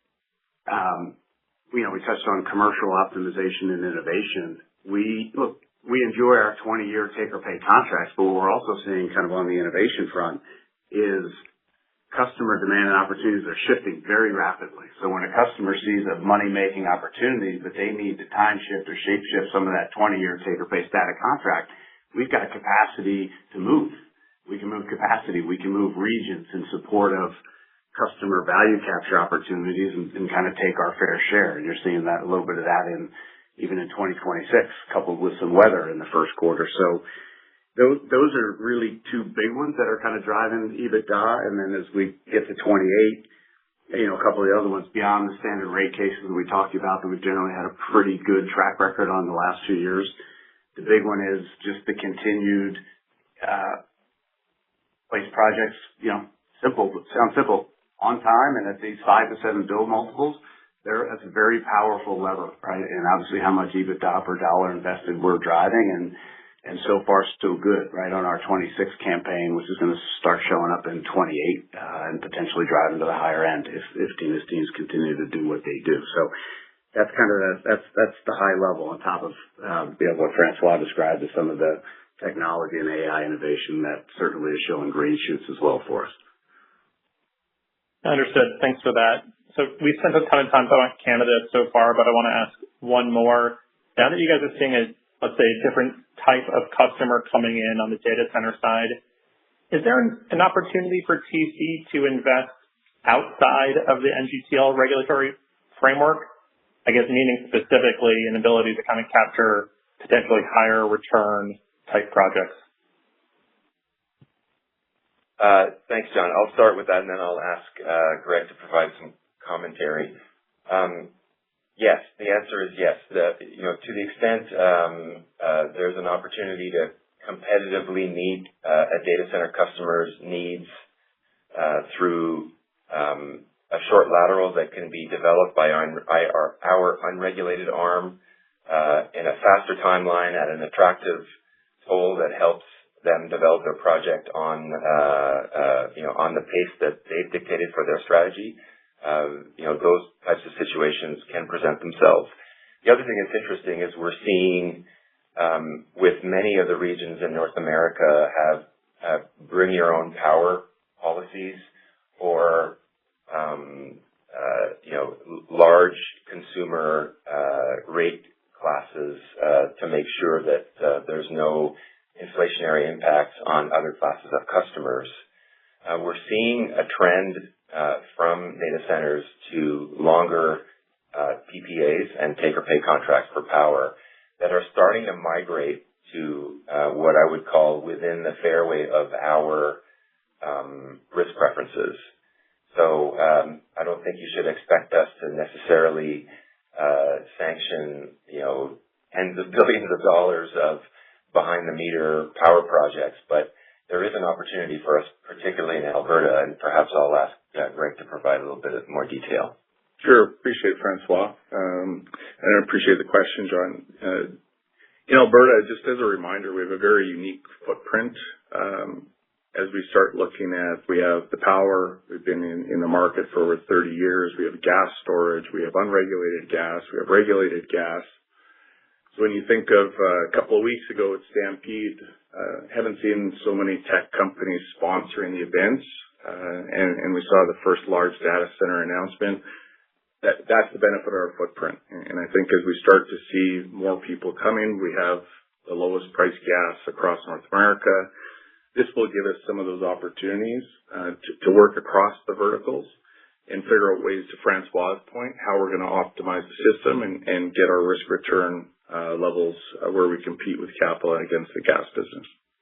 um, you know, we touched on commercial optimization and innovation. We, look, we enjoy our twenty-year take-or-pay contracts, but what we're also seeing kind of on the innovation front is customer demand and opportunities are shifting very rapidly. So when a customer sees a money-making opportunity, but they need to time shift or shape shift some of that twenty-year take-or-pay static contract, we've got capacity to move. We can move capacity. We can move regions in support of customer value capture opportunities and, and kind of take our fair share. And you're seeing that a little bit of that in even in twenty twenty-six, coupled with some weather in the first quarter. So those those are really two big ones that are kind of driving EBITDA. And then as we get to twenty-eight, you know, a couple of the other ones beyond the standard rate cases that we talked about that we've generally had a pretty good track record on the last few years. The big one is just the continued uh place projects, you know, simple, sound simple, on time and at these five to seven build multiples, there that's a very powerful lever, right? And obviously how much EBITDA per dollar invested we're driving, and and so far still good, right, on our twenty-six campaign, which is going to start showing up in twenty-eight uh, and potentially driving to the higher end if if Tina's teams continue to do what they do. So that's kind of the, that's that's the high level on top of um, you know, what Francois described as some of the technology and A I innovation that certainly is showing green shoots as well for us.
Understood. Thanks for that. So we've spent a ton of time talking about Canada so far, but I want to ask one more. Now that you guys are seeing a, let's say, a different type of customer coming in on the data center side, is there an, an opportunity for T C to invest outside of the N G T L regulatory framework? I guess meaning specifically an ability to kind of capture potentially higher return type projects.
Uh, thanks, John. I'll start with that, and then I'll ask uh, Greg to provide some commentary. Um, yes, the answer is yes. The, you know, to the extent um, uh, there's an opportunity to competitively meet uh, a data center customer's needs uh, through um, a short lateral that can be developed by our, our, our unregulated arm uh, in a faster timeline at an attractive toll that helps them develop their project on, uh, uh, you know, on the pace that they've dictated for their strategy. Uh, you know, those types of situations can present themselves. The other thing that's interesting is we're seeing, um, with many of the regions in North America have, have bring your own power policies or, um, uh, you know, large consumer, uh, rate classes, uh, to make sure that, uh, there's no inflationary impacts on other classes of customers. Uh, we're seeing a trend uh, from data centers to longer uh, P P As and take-or-pay contracts for power that are starting to migrate to uh, what I would call within the fairway of our um, risk preferences. So um, I don't think you should expect us to necessarily uh, sanction, you know, tens of billions of dollars of behind-the-meter power projects, but there is an opportunity for us, particularly in Alberta, and perhaps I'll ask uh, Greg to provide a little bit of more detail.
Sure. Appreciate it, Francois. Um, and I appreciate the question, John. Uh, in Alberta, just as a reminder, we have a very unique footprint. Um, as we start looking at, we have the power. We've been in, in the market for over thirty years. We have gas storage. We have unregulated gas. We have regulated gas. When you think of uh, a couple of weeks ago at Stampede, uh, haven't seen so many tech companies sponsoring the events, uh, and, and we saw the first large data center announcement. That, that's the benefit of our footprint. And I think as we start to see more people coming, we have the lowest price gas across North America. This will give us some of those opportunities uh, to, to work across the verticals and figure out ways, to Francois' point, how we're going to optimize the system and, and get our risk return uh, levels uh, where we compete with capital against the gas business.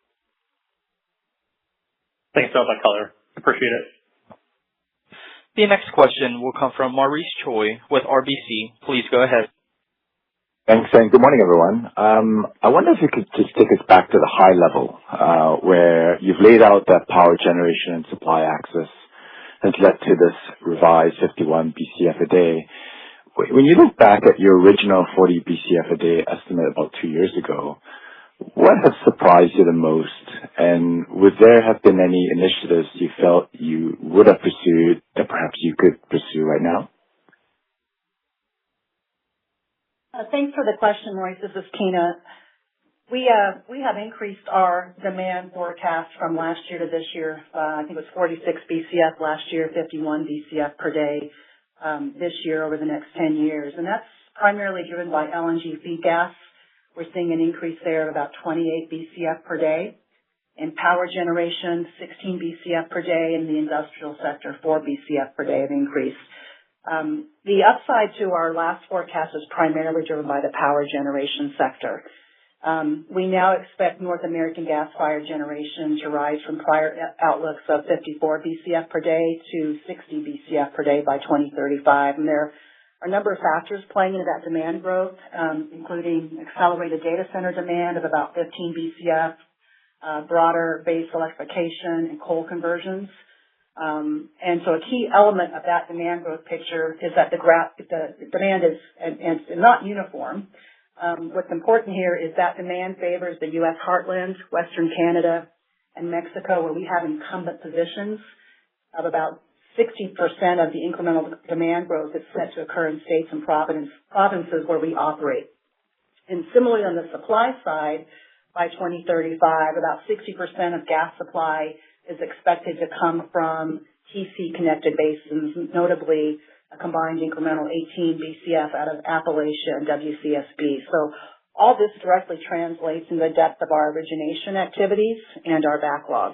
Thanks for all that color. Appreciate it.
The next question will come from Maurice Choy with R B C. Please go ahead.
Thanks, and good morning, everyone. Um, I wonder if you could just take us back to the high level, uh, where you've laid out that power generation and supply access has led to this revised fifty-one B C F a day. When you look back at your original forty B C F a day estimate about two years ago, what has surprised you the most? And would there have been any initiatives you felt you would have pursued that perhaps you could pursue right now?
Uh, thanks for the question, Maurice. This is Tina. We uh, we have increased our demand forecast from last year to this year. Uh, I think it was forty-six B C F last year, fifty-one B C F per day um, this year over the next ten years. And that's primarily driven by L N G feed gas. We're seeing an increase there of about twenty-eight B C F per day. In power generation, sixteen B C F per day. In the industrial sector, four B C F per day of increase. Um, the upside to our last forecast is primarily driven by the power generation sector. Um, we now expect North American gas-fired generation to rise from prior outlooks of fifty-four B C F per day to sixty B C F per day by twenty thirty-five. And there are a number of factors playing into that demand growth, um, including accelerated data center demand of about fifteen B C F, uh, broader base electrification and coal conversions. Um, and so a key element of that demand growth picture is that the, gra- the demand is and, and not uniform. Um, what's important here is that demand favors the U S heartland, Western Canada, and Mexico, where we have incumbent positions of about sixty percent of the incremental demand growth is set to occur in states and province, provinces where we operate. And similarly on the supply side, by twenty thirty-five, about sixty percent of gas supply is expected to come from T C-connected basins, notably a combined incremental eighteen B C F out of Appalachia and W C S B. So all this directly translates in the depth of our origination activities and our backlog.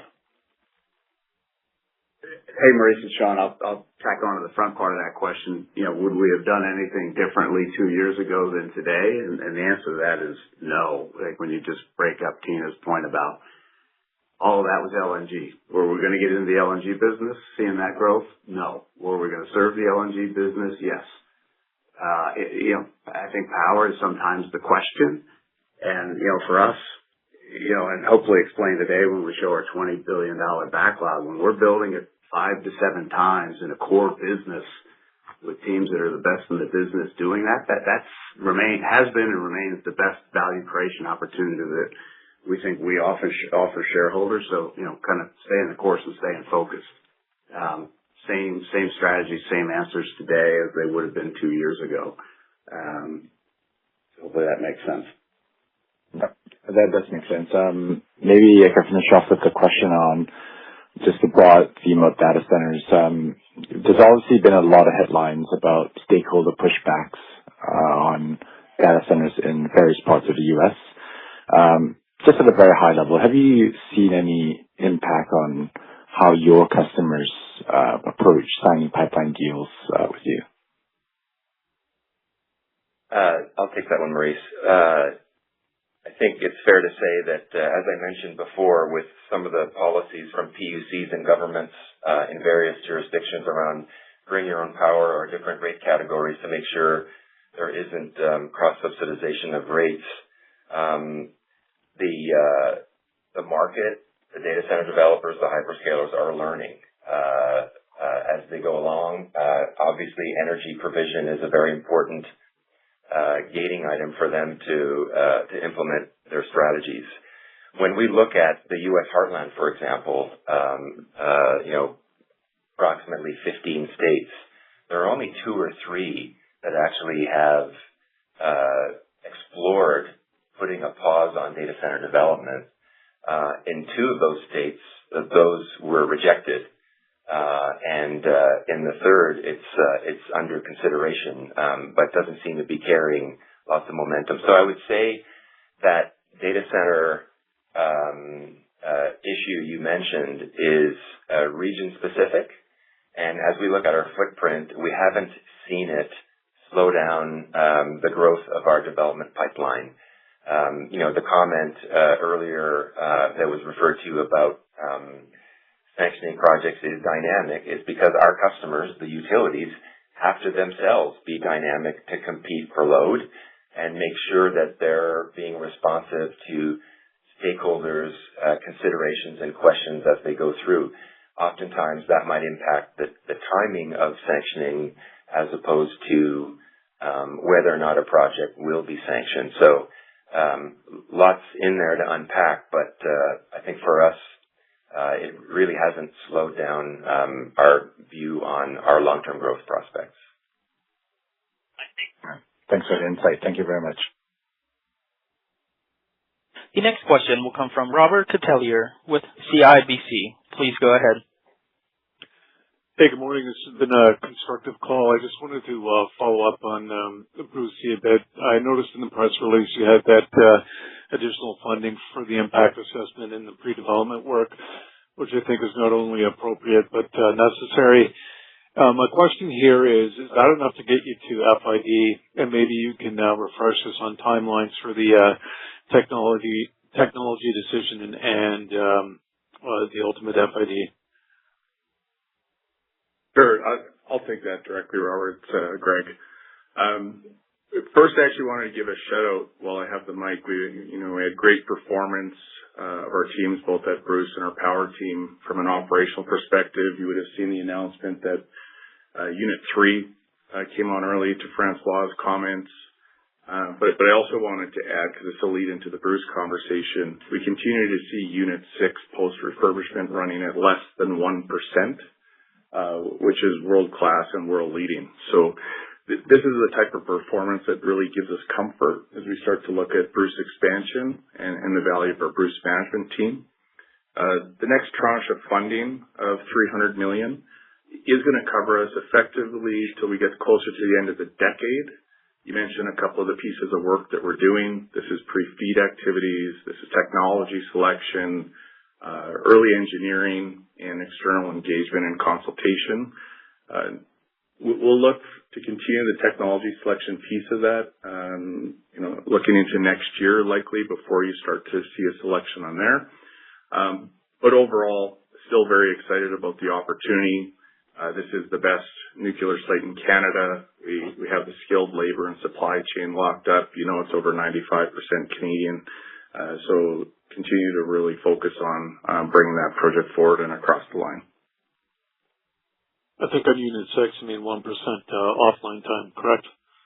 Hey, Maurice, it's Sean. I'll, I'll tack on to the front part of that question. You know, would we have done anything differently two years ago than today? And, and the answer to that is no. Like when you just break up Tina's point about all of that was L N G. Were we going to get into the L N G business, seeing that growth? No. Were we going to serve the L N G business? Yes. Uh, it, you know, I think power is sometimes the question. And, you know, for us, you know, and hopefully explain today when we show our twenty billion dollars backlog, when we're building it five to seven times in a core business with teams that are the best in the business doing that, that that's remain, has been and remains the best value creation opportunity that we think we offer, offer shareholders. So, you know, kind of staying the course and staying focused. Um, same, same strategy, same answers today as they would have been two years ago. Um, so hopefully that makes sense.
That does make sense. Um, maybe I can finish off with a question on just the broad theme of data centers. Um, there's obviously been a lot of headlines about stakeholder pushbacks uh, on data centers in various parts of the U S. Um, just at a very high level, have you seen any impact on how your customers uh, approach signing pipeline deals uh, with you?
Uh, I'll take that one, Maurice. Uh, I think it's fair to say that, uh, as I mentioned before, with some of the policies from P U Cs and governments uh, in various jurisdictions around bring your own power or different rate categories to make sure there isn't um, cross-subsidization of rates, um, the uh, the market, the data center developers, the hyperscalers are learning uh, uh, as they go along. Uh, obviously, energy provision is a very important Uh, gating item for them to uh, to implement their strategies. When we look at the U S heartland, for example, um, uh, you know, approximately fifteen states, there are only two or three that actually have uh, explored putting a pause on data center development. Uh, in two of those states, uh, those were rejected. Uh, and, uh, in the third, it's, uh, it's under consideration, um, but doesn't seem to be carrying lots of momentum. So I would say that data center, um, uh, issue you mentioned is, uh, region specific. And as we look at our footprint, we haven't seen it slow down, um, the growth of our development pipeline. Um, you know, the comment, uh, earlier, uh, that was referred to about, um, sanctioning projects is dynamic is because our customers, the utilities, have to themselves be dynamic to compete for load and make sure that they're being responsive to stakeholders' uh, considerations and questions as they go through. Oftentimes that might impact the, the timing of sanctioning as opposed to um, whether or not a project will be sanctioned. So um, lots in there to unpack, but uh, I think for us, Uh, it really hasn't slowed down um, our view on our long-term growth prospects.
Thanks for the insight. Thank you very much.
The next question will come from Robert Catellier with C I B C. Please go ahead.
Hey, good morning. This has been a constructive call. I just wanted to uh, follow up on um, Bruce a bit. I noticed in the press release you had that uh, additional funding for the impact assessment and the pre-development work, which I think is not only appropriate but uh, necessary. Um, my question here is, is that enough to get you to F I D? And maybe you can uh, refresh us on timelines for the uh, technology technology decision and, and um, uh, the ultimate F I D.
Sure. I'll take that directly, Robert. Uh, Greg. Um, first, I actually wanted to give a shout out while I have the mic. We, you know, we had great performance uh, of our teams, both at Bruce and our power team. From an operational perspective, you would have seen the announcement that uh, Unit three uh, came on early to Francois's comments. Uh, but, but I also wanted to add, because this will lead into the Bruce conversation, we continue to see Unit six post-refurbishment running at less than one percent. Uh, which is world-class and world-leading. So th- this is the type of performance that really gives us comfort as we start to look at Bruce expansion and, and the value of our Bruce management team. Uh, the next tranche of funding of three hundred million dollars is going to cover us effectively till we get closer to the end of the decade. You mentioned a couple of the pieces of work that we're doing. This is pre-FEED activities. This is technology selection, uh, early engineering, and external engagement and consultation. Uh, we'll look to continue the technology selection piece of that, um, you know, looking into next year likely before you start to see a selection on there. Um, But overall, still very excited about the opportunity. Uh, this is the best nuclear site in Canada. We we have the skilled labor and supply chain locked up. You know, it's over ninety-five percent Canadian. Uh, so continue to really focus on um, bringing that project forward and across the line.
I think on Unit six, I mean one percent uh, offline time, correct?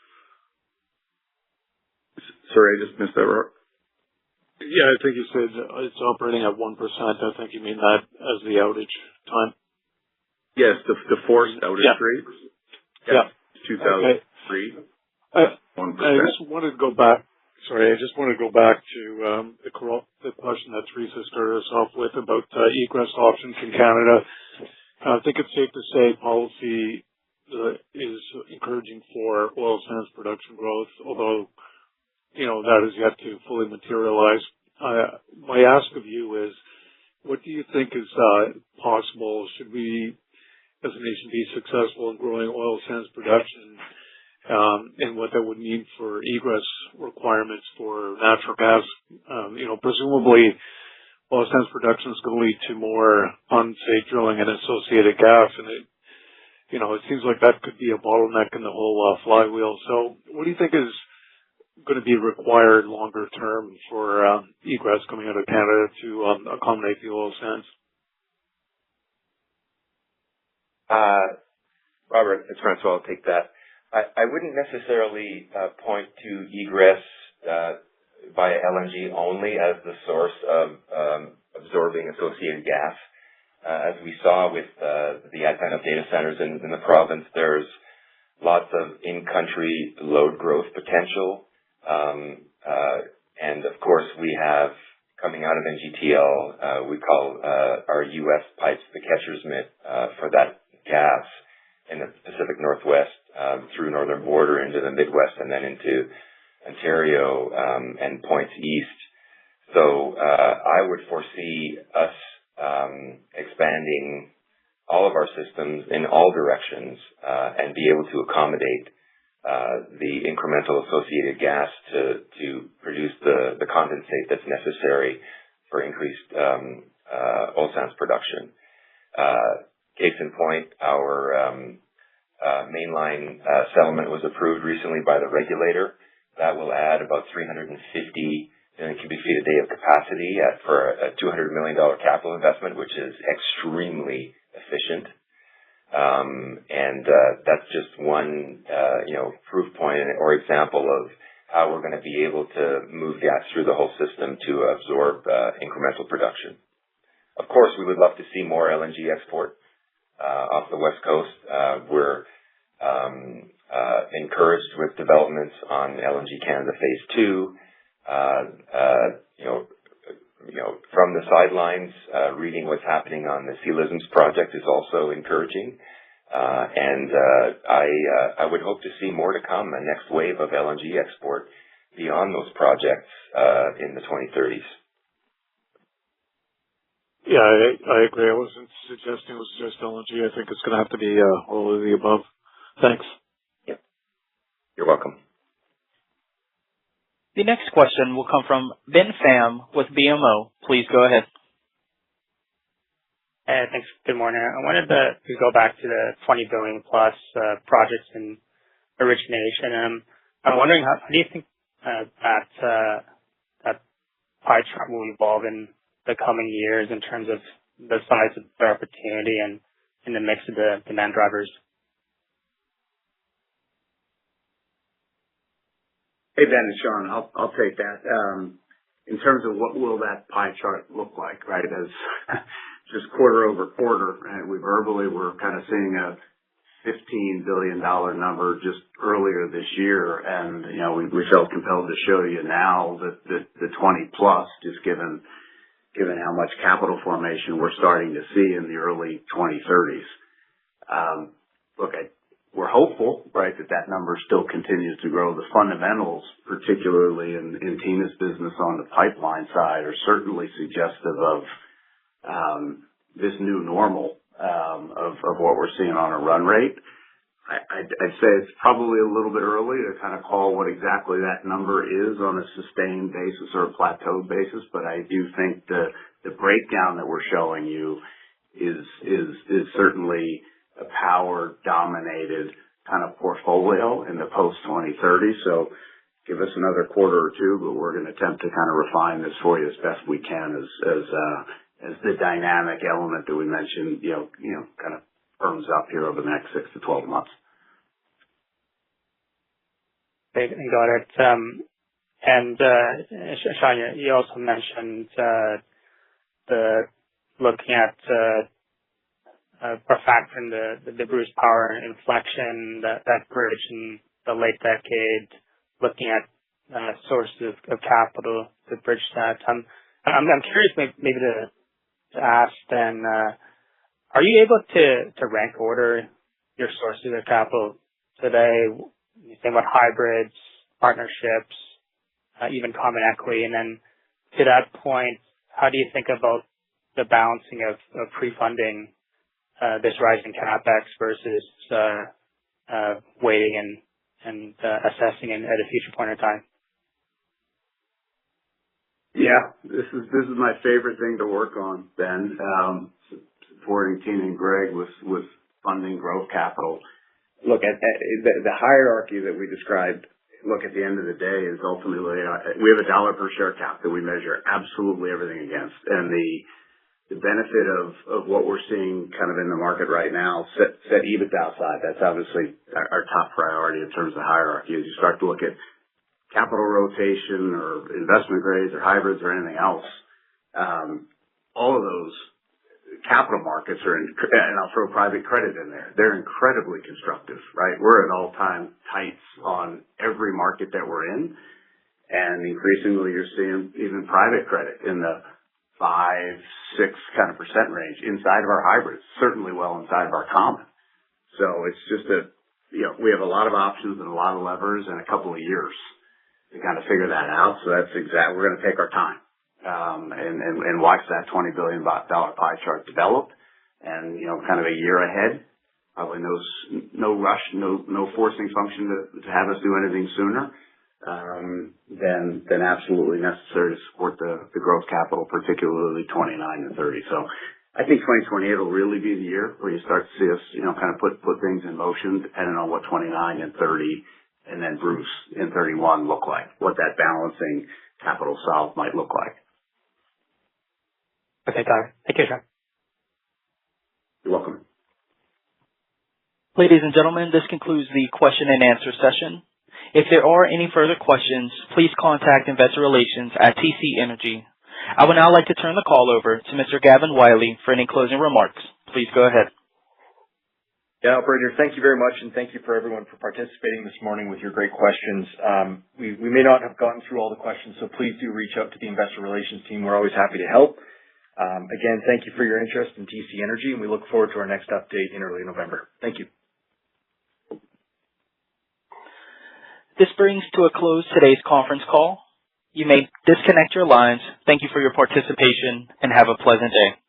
Sorry, I just missed that, Robert.
Yeah, I think you said it's operating at one percent. I think you mean that as the outage time.
Yes, the the forced outage
yeah.
rate.
Yeah.
two thousand three.
Okay.
one
I, I
percent.
just wanted to go back. Sorry, I just wanted to go back to um, the, the question that Teresa started us off with about uh, egress options in Canada. Uh, I think it's safe to say policy uh, is encouraging for oil sands production growth, although, you know, that is yet to fully materialize. Uh, my ask of you is, what do you think is uh, possible? Should we, as a nation, be successful in growing oil sands production, um, and what that would mean for egress requirements for natural gas? Um, you know, presumably, oil sands production is going to lead to more condensate drilling and associated gas, and it, you know, it seems like that could be a bottleneck in the whole uh, flywheel. So, what do you think is going to be required longer term for um, egress coming out of Canada to um, accommodate the oil sands?
Uh, Robert, it's Francois. I'll take that. I, I wouldn't necessarily uh, point to egress uh, via L N G only as the source of um, absorbing associated gas. Uh, as we saw with uh, the advent of data centers in, in the province, there's lots of in-country load growth potential. Um, uh, and of course, we have coming out of N G T L, uh, we call uh, our U S pipes the catcher's mitt uh, for that gas in the Pacific Northwest um, through Northern Border into the Midwest and then into Ontario um, and points east. So uh, I would foresee us um, expanding all of our systems in all directions uh, and be able to accommodate Uh, the incremental associated gas to, to produce the, the condensate that's necessary for increased um, uh, oil sands production. Uh, case in point, our um, uh, mainline uh, settlement was approved recently by the regulator. That will add about three hundred fifty million cubic feet a day of capacity at, for a two hundred million dollars capital investment, which is extremely efficient. Um, and, uh, that's just one, uh, you know, proof point or example of how we're going to be able to move gas through the whole system to absorb, uh, incremental production. Of course, we would love to see more L N G export, uh, off the West Coast. Uh, we're, um, uh, encouraged with developments on L N G Canada Phase Two, uh, uh, you know, You know, from the sidelines, uh, reading what's happening on the Sea Lisms project is also encouraging. Uh, and uh, I uh, I would hope to see more to come, a next wave of L N G export beyond those projects uh, in the twenty thirties.
Yeah, I, I agree. I wasn't suggesting it was just L N G. I think it's going to have to be uh, all of the above. Thanks.
Yep. You're welcome.
The next question will come from Ben Pham with B M O. Please go ahead.
Hey, thanks. Good morning. I wanted to, to go back to the twenty billion plus uh, projects in origination. Um, I'm wondering how, how do you think uh, that uh, that pie chart will evolve in the coming years in terms of the size of the opportunity and in the mix of the demand drivers?
Hey, Ben, it's Sean. I'll, I'll take that. Um, in terms of what will that pie chart look like, right, as just quarter over quarter, and we verbally were kind of seeing a fifteen billion dollars number just earlier this year, and, you know, we, we felt compelled to show you now that the, the twenty plus, just given, given how much capital formation we're starting to see in the early twenty thirties. Um, look, I, We're hopeful, right, that that number still continues to grow. The fundamentals, particularly in, in Tina's business on the pipeline side, are certainly suggestive of um, this new normal um, of, of what we're seeing on a run rate. I, I'd, I'd say it's probably a little bit early to kind of call what exactly that number is on a sustained basis or a plateaued basis, but I do think the, the breakdown that we're showing you is is is certainly a power-dominated kind of portfolio in the post twenty thirty. So give us another quarter or two, but we're going to attempt to kind of refine this for you as best we can as as uh, as the dynamic element that we mentioned, you know, you know, kind of firms up here over the next six to twelve months.
Okay, got it. Um, and uh, Sean, you you also mentioned uh, the looking at uh, uh, or factoring the, the Bruce Power inflection, that, that bridge in the late decade, looking at uh, sources of, of capital to bridge that. Um, I'm, I'm curious maybe, maybe to, to ask then, uh, are you able to, to rank order your sources of capital today? You think about hybrids, partnerships, uh, even common equity, and then to that point, how do you think about the balancing of, of pre-funding uh, this rising CapEx versus uh, uh, waiting and and uh, assessing in, at a future point in time?
Yeah, this is this is my favorite thing to work on, Ben. Um, supporting Tina and Greg with with funding growth capital. Look at, at the, the hierarchy that we described. Look, at the end of the day, is ultimately uh, we have a dollar per share cap that we measure absolutely everything against, and the the benefit of of what we're seeing kind of in the market right now, set, set EBITDA aside, that's obviously our, our top priority in terms of hierarchy. As you start to look at capital rotation or investment grades or hybrids or anything else, um, all of those capital markets are in, and I'll throw private credit in there. They're incredibly constructive, right? We're at all-time tights on every market that we're in, and increasingly you're seeing even private credit in the five, six kind of percent range inside of our hybrids, certainly well inside of our common. So it's just a, you know, we have a lot of options and a lot of levers and a couple of years to kind of figure that out. So that's exactly, we're going to take our time. Um, and, and, and watch that twenty billion dollars pie chart develop, and, you know, kind of a year ahead, probably no, no rush, no, no forcing function to, to have us do anything sooner, um, than, than absolutely necessary to support the, the growth capital, particularly twenty-nine and thirty. So I think twenty twenty-eight will really be the year where you start to see us, you know, kind of put, put things in motion depending on what twenty-nine and thirty and then Bruce in thirty-one look like, what that balancing capital solve might look like.
Okay, got it. Thank you, Sean.
You're welcome.
Ladies and gentlemen, this concludes the question and answer session. If there are any further questions, please contact Investor Relations at T C Energy. I would now like to turn the call over to Mister Gavin Wylie for any closing remarks. Please go ahead.
Yeah, operator, thank you very much, and thank you for everyone for participating this morning with your great questions. Um, we, we may not have gotten through all the questions, so please do reach out to the Investor Relations team. We're always happy to help. Um, again, thank you for your interest in T C Energy, and we look forward to our next update in early November. Thank you.
This brings to a close today's conference call. You may disconnect your lines. Thank you for your participation, and have a pleasant day.